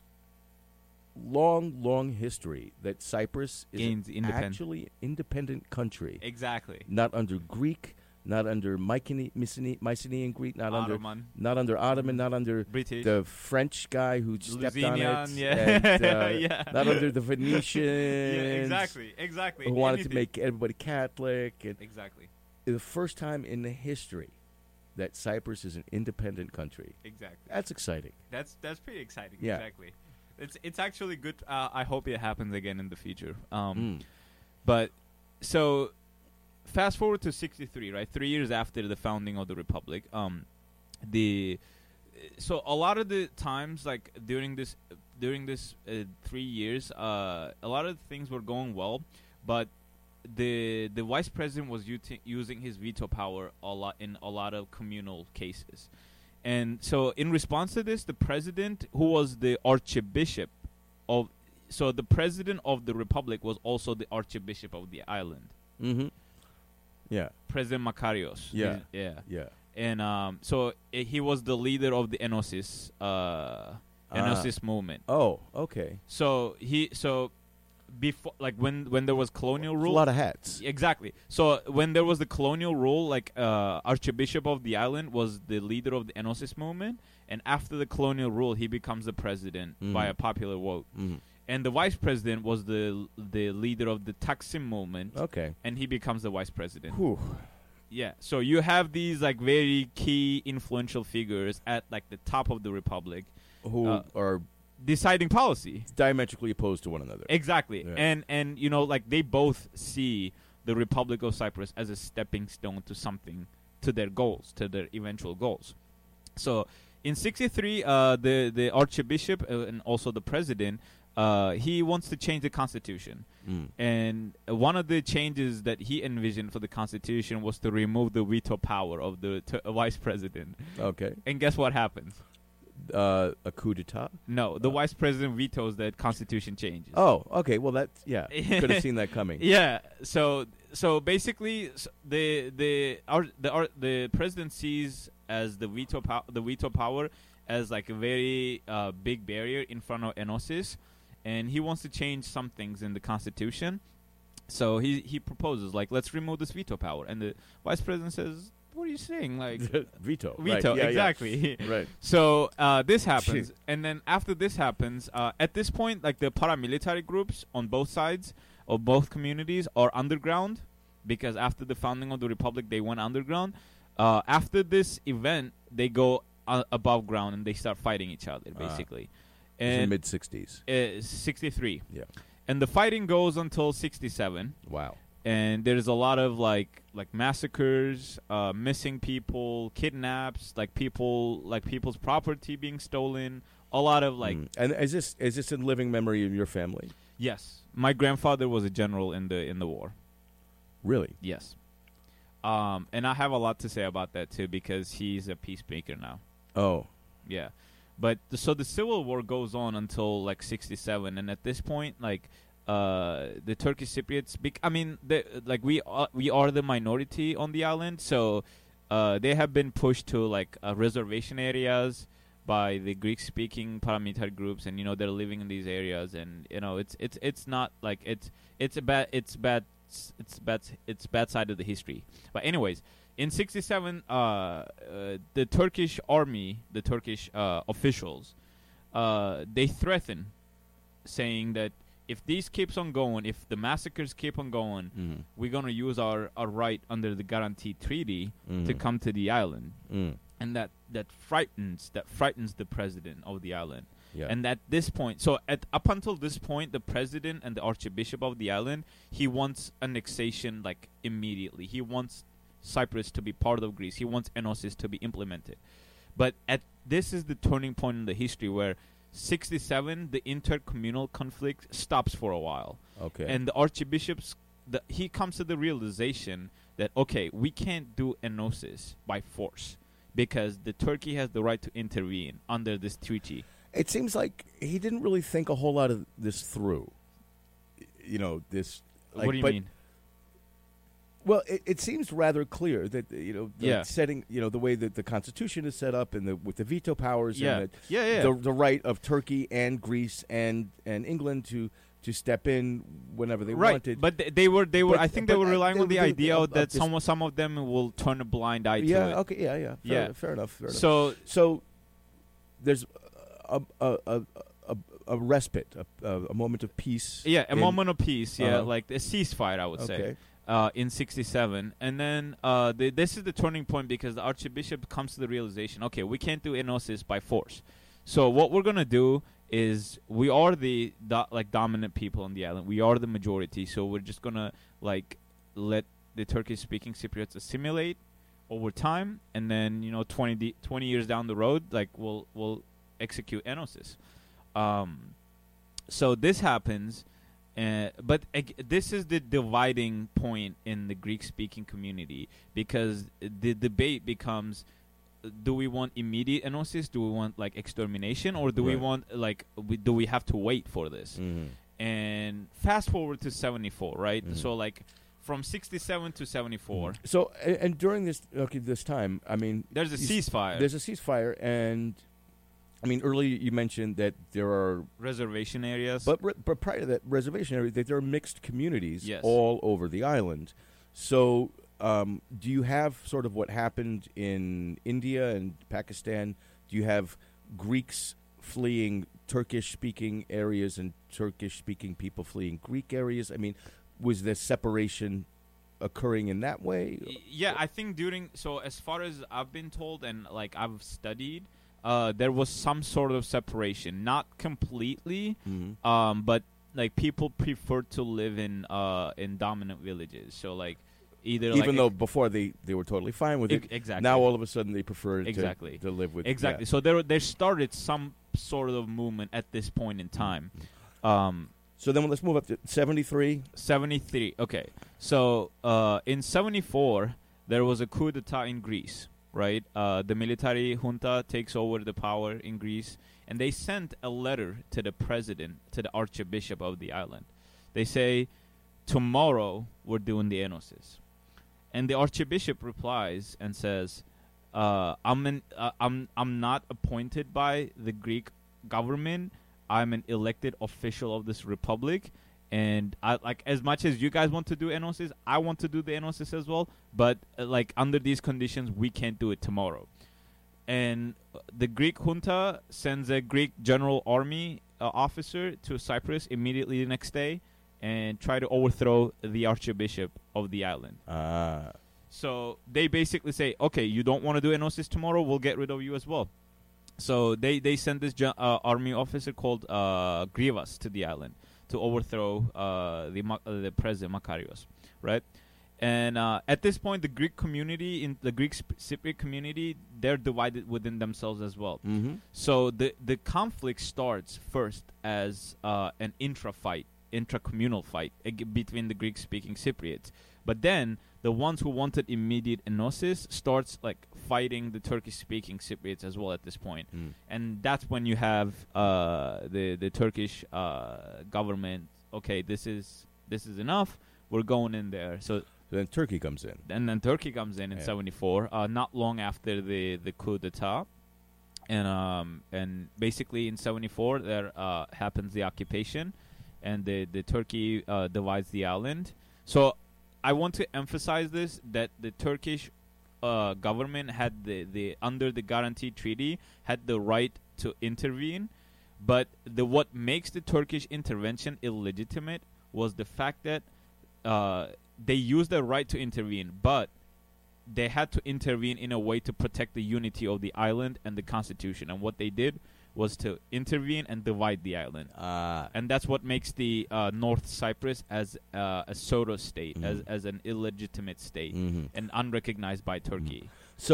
long, long history that Cyprus is Gains an independent- actually independent country. exactly. Not under Greek, not under Mycene- Mycene- Mycenaean Greek, not under Ottoman, not under Ottoman, not under British, the French guy who stepped on it, Lusignan, yeah. and, uh, Yeah. not under the Venetians, yeah, exactly, exactly. who wanted to Anything. make everybody Catholic. And exactly, the first time in the history that Cyprus is an independent country. exactly. That's exciting. That's that's pretty exciting. Yeah. Exactly. It's it's actually good. Uh, I hope it happens again in the future. Um, Mm. But so fast forward to sixty-three, right? Three years after the founding of the republic. Um, the so a lot of the times, like during this during this uh, three years, uh, a lot of things were going well, but the the vice president was uti- using his veto power a lot in a lot of communal cases. And so in response to this, the president, who was the archbishop of so the president of the republic was also the archbishop of the island, Mm-hmm. Yeah. President Makarios. Yeah. He's- yeah. Yeah. And um, so i he was the leader of the Enosis, uh, Enosis movement. Oh, okay. So he so before, like when when there was colonial It's rule, a lot of hats. exactly. So when there was the colonial rule, like uh, Archbishop of the island was the leader of the Enosis movement, and after the colonial rule, he becomes the president Mhm. by a popular vote. Mm-hmm. And the vice president was the the leader of the Taksim movement, Okay. and he becomes the vice president. Whew. Yeah. So you have these like very key influential figures at like the top of the republic Who Uh, are deciding policy. diametrically opposed to one another. Exactly. Yeah. And and you know like they both see the Republic of Cyprus as a stepping stone to something, to their goals, to their eventual goals. So in sixty-three, uh, the the archbishop uh, and also the president, uh, he wants to change the constitution. Mm. And uh, one of the changes that he envisioned for the constitution was to remove the veto power of the t- uh, vice president. Okay. And guess what happens? Uh, a coup d'état? No, the Uh. vice president vetoes that constitution changes. Oh, okay. Well, that's, yeah. Could have seen that coming. Yeah. So so basically, s- the the our, the our, the president sees as the veto pow- the veto power as like a very uh, big barrier in front of Enosis, and he wants to change some things in the constitution. So he he proposes like, let's remove this veto power, and the vice president says, "What are you saying? Like Veto. Right. veto? Yeah, yeah. Exactly." Right. So uh, this happens, and then after this happens, uh, at this point, like the paramilitary groups on both sides of both communities are underground, because after the founding of the republic, they went underground. Uh, after this event, they go uh, above ground and they start fighting each other, Ah. basically. It's in And mid sixties. uh, sixty-three, Yeah. and the fighting goes until sixty-seven. Wow. And there's a lot of like like massacres, uh, missing people, kidnaps, like people like people's property being stolen. A lot of like Mm. And is this is this in living memory of your family? yes, my grandfather was a general in the in the war. Really? Yes, um, and I have a lot to say about that too because he's a peacemaker now. Oh. Yeah, but th- so the civil war goes on until like sixty-seven, and at this point, like. Uh, the Turkish Cypriots. Bec- I mean, the, like we are, we are the minority on the island, so uh, they have been pushed to like uh, reservation areas by the Greek-speaking paramilitary groups, and you know they're living in these areas, and you know it's it's it's not like it's it's a bad it's bad it's bad it's bad side of the history. But anyways, in sixty-seven, uh, uh, the Turkish army, the Turkish uh, officials, uh, they threaten, saying that. If this keeps on going, if the massacres keep on going, Mm. we're gonna use our, our right under the Guarantee Treaty Mm. to come to the island, Mm. and that, that frightens that frightens the president of the island. Yeah. And at this point, so at up until this point, the president and the archbishop of the island, he wants annexation like immediately. He wants Cyprus to be part of Greece. He wants Enosis to be implemented. But at this is the turning point in the history where sixty-seven, the intercommunal conflict stops for a while. Okay. And the archbishop's, the, he comes to the realization that, okay, we can't do enosis by force because the Turkey has the right to intervene under this treaty. It seems like he didn't really think a whole lot of this through. You know, this... Like, what do you but, mean? Well, it, it seems rather clear that, you know, the Yeah. setting, you know, the way that the Constitution is set up and the with the veto powers Yeah. and the, Yeah, yeah. the the right of Turkey and Greece and, and England to, to step in whenever they Right, wanted. but th- they were they were. But- I think they but, were uh, relying they- on the they- idea uh, of that uh, some some of them will turn a blind eye to yeah, it. okay, yeah, yeah. Fair, Yeah. fair enough. Fair enough. So So there's a a a, a, a respite, a, a, a moment of peace. yeah, a in- moment of peace. Yeah, Uh-huh. like a ceasefire, I would say. Okay. Uh, in sixty-seven, and then uh, the, this is the turning point because the archbishop comes to the realization, okay, we can't do enosis by force. So what we're gonna do is we are the do- like dominant people on the island. We are the majority. So we're just gonna like let the Turkish-speaking Cypriots assimilate over time, and then you know twenty, de- twenty years down the road, like we'll we'll execute enosis. Um, so this happens. Uh, but ag- this is the dividing point in the Greek-speaking community because the debate becomes: uh, do we want immediate enosis? Do we want like extermination, or do we Right. want like we, do we have to wait for this? Mhm. And fast forward to seventy-four, right? Mhm. So like from sixty-seven to seventy-four, So and, and during this okay this time, I mean, there's a you s- ceasefire, There's a ceasefire, and I mean, earlier you mentioned that there are, reservation areas. but re- but prior to that reservation area, that there are mixed communities Yes. all over the island. So, um, do you have sort of what happened in India and Pakistan? Do you have Greeks fleeing Turkish-speaking areas and Turkish-speaking people fleeing Greek areas? I mean, was there separation occurring in that way? Y- Yeah, I think during so as far as I've been told and like I've studied, uh, there was some sort of separation, not completely, Mhm. um, but like people prefer to live in uh in dominant villages. So like either Even like though before they, they were totally fine with ex- it, exactly now all of a sudden they prefer Exactly. to, to live with exactly. yeah. So there there started some sort of movement at this point in time. Um, So then let's move up to seventy-three. seventy-three. Okay. So uh, in seventy-four, there was a coup d'etat in Greece, right? Uh, the military junta takes over the power in Greece, and they sent a letter to the president, to the archbishop of the island. They say, tomorrow we're doing the enosis. And the archbishop replies and says, uh, I'm, an, uh, I'm, I'm not appointed by the Greek government. I'm an elected official of this republic, and I like as much as you guys want to do enosis, I want to do the enosis as well. But uh, like under these conditions, we can't do it tomorrow. And uh, the Greek junta sends a Greek general army uh, officer to Cyprus immediately the next day and try to overthrow the archbishop of the island. Ah. So they basically say, okay, you don't want to do enosis tomorrow, we'll get rid of you as well. So they, they sent this gen- uh, army officer called uh, Grivas to the island to overthrow uh, the Ma- uh, the president Makarios, right? And uh, at this point, the Greek community, in the Greek Sp- Cypriot community, they're divided within themselves as well. Mm-hmm. So the the conflict starts first as uh, an intra fight, intra-communal fight ag- between the Greek-speaking Cypriots. But then the ones who wanted immediate enosis starts like fighting the Turkish-speaking Cypriots as well at this point. Mm. And that's when you have uh, the the Turkish uh, government. Okay, this is this is enough. We're going in there. So So then Turkey comes in. and then Turkey comes in in Yeah. seventy-four, uh, not long after the the coup d'état, and um and basically in seventy-four there uh, happens the occupation, and the the Turkey uh, divides the island. So I want to emphasize this, that the Turkish uh, government had the, the under the Guarantee Treaty had the right to intervene, but the what makes the Turkish intervention illegitimate was the fact that uh, they used their right to intervene, but they had to intervene in a way to protect the unity of the island and the constitution. And what they did was to intervene and divide the island. Ah. And that's what makes the uh, North Cyprus as uh, a pseudo state, as Mhm. as an illegitimate state, Mhm. and unrecognized by Turkey. So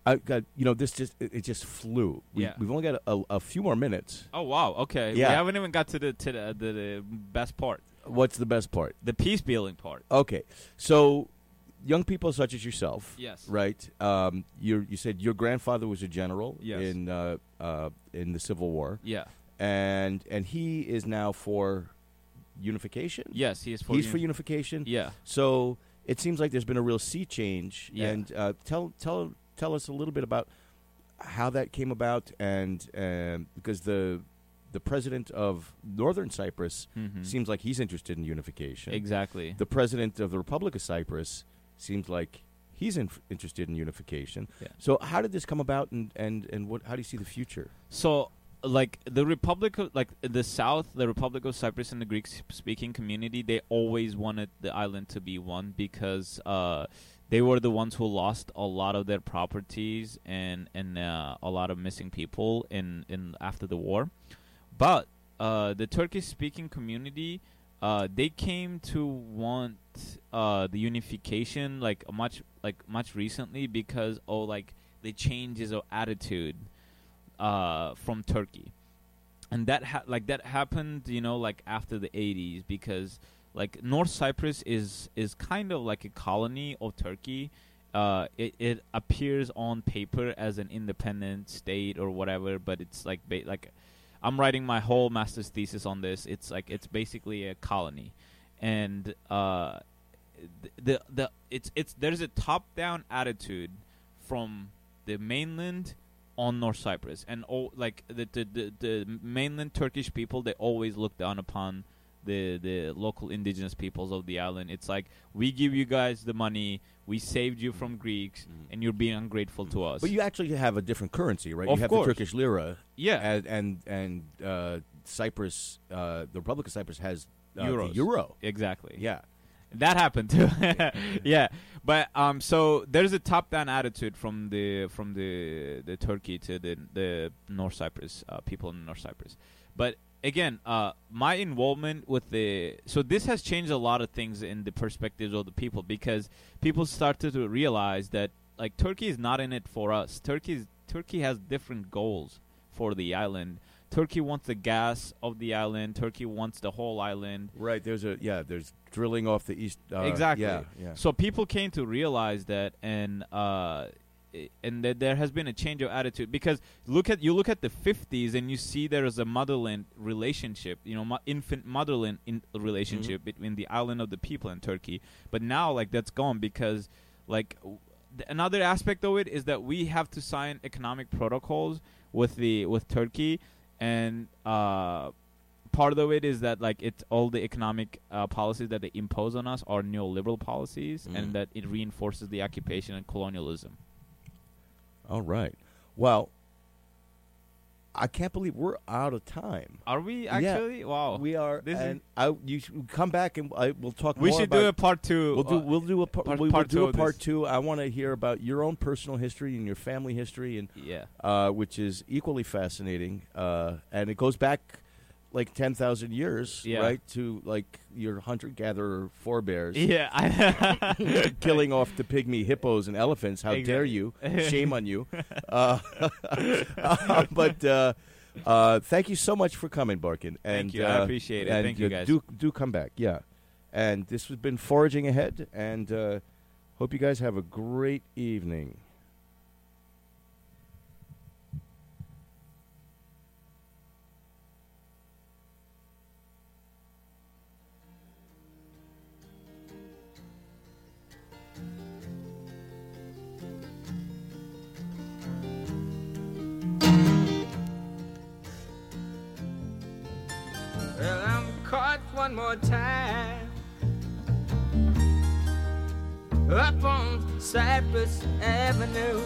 I got you know this just it, it just flew. We, Yeah. We've only got a, a few more minutes. Oh wow. Okay. Yeah. We haven't even got to the to the, the, the best part, What's the best part? the peace building part. Okay, so young people such as yourself, Yes. right? Um, you you said your grandfather was a general Yes. in uh, uh, in the Civil War, Yeah. and and he is now for unification. Yes, he is for he's uni- for unification. Yeah. So it seems like there's been a real sea change. Yeah. And uh, tell tell tell us a little bit about how that came about, and um, because the the president of Northern Cyprus Mhm. seems like he's interested in unification. Exactly. The president of the Republic of Cyprus seems like he's in, interested in unification. Yeah. So how did this come about, and, and, and what how do you see the future? So, like the Republic of, like the South, the Republic of Cyprus and the Greek-speaking community, they always wanted the island to be one because uh, they were the ones who lost a lot of their properties and and uh, a lot of missing people in, in after the war. But uh, the Turkish-speaking community, uh, they came to want uh, the unification like much like much recently because oh like the changes of attitude uh, from Turkey, and that ha- like that happened you know like after the eighties because like North Cyprus is is kind of like a colony of Turkey. Uh, it it appears on paper as an independent state or whatever, but it's like ba- like. I'm writing my whole master's thesis on this. It's like it's basically a colony, and uh, the the it's it's there's a top-down attitude from the mainland on North Cyprus, and oh, like the, the the the mainland Turkish people, they always look down upon the the local indigenous peoples of the island. It's like we give you guys the money, we saved you from Greeks, Mm. and you're being ungrateful to us. But you actually have a different currency, right? Of you have course. the Turkish lira. yeah, And and, and uh, Cyprus, uh, the Republic of Cyprus has uh, Euros. the euro. exactly. Yeah. That happened too. Yeah, but um, so there's a top-down attitude from the from the the Turkey to the the North Cyprus uh, people in North Cyprus. But again, uh, my involvement with the so this has changed a lot of things in the perspectives of the people because people started to realize that like Turkey is not in it for us. Turkey's Turkey has different goals for the island. Turkey wants the gas of the island. Turkey wants the whole island. Right. There's a yeah. There's drilling off the east. Uh, Exactly. Yeah. Yeah. So people came to realize that, and uh, i- and that there has been a change of attitude because look at you look at the fifties and you see there is a motherland relationship, you know, mo- infant motherland in relationship Mm-hmm. between the island of the people and Turkey. But now, like that's gone because, like, w- th- another aspect of it is that we have to sign economic protocols with the with Turkey, and uh. Part of it is that like it's all the economic uh, policies that they impose on us are neoliberal policies, Mm. and that it reinforces the occupation and colonialism. All right. Well, I can't believe we're out of time. Are we Yeah. actually? Wow. We are. This is- and I, you should come back and I, we'll talk. We more should about, do a part two. We'll do. uh, We'll do a par- part- we, part will do two a of part this. two. I want to hear about your own personal history and your family history, and yeah. uh, which is equally fascinating. Uh, and it goes back like ten thousand years, Yeah. right, to like your hunter-gatherer forebears. Yeah. I Killing off the pygmy hippos and elephants. How dare you? Shame on you. Uh, uh, but uh, uh, thank you so much for coming, Barkin. And, Thank you. I uh, appreciate it. and, Thank you, uh, guys. Do do come back. Yeah. And this has been Foraging Ahead, and uh, hope you guys have a great evening. Well, I'm caught one more time up on Cypress Avenue.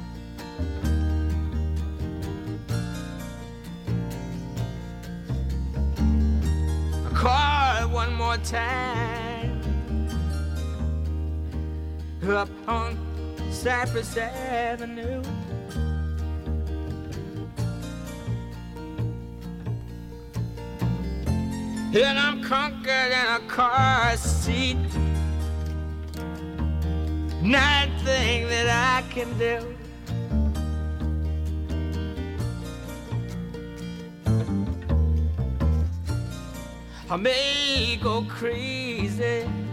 Caught one more time up on Cypress Avenue. And I'm conquered in a car seat. Nothing that I can do. I may go crazy.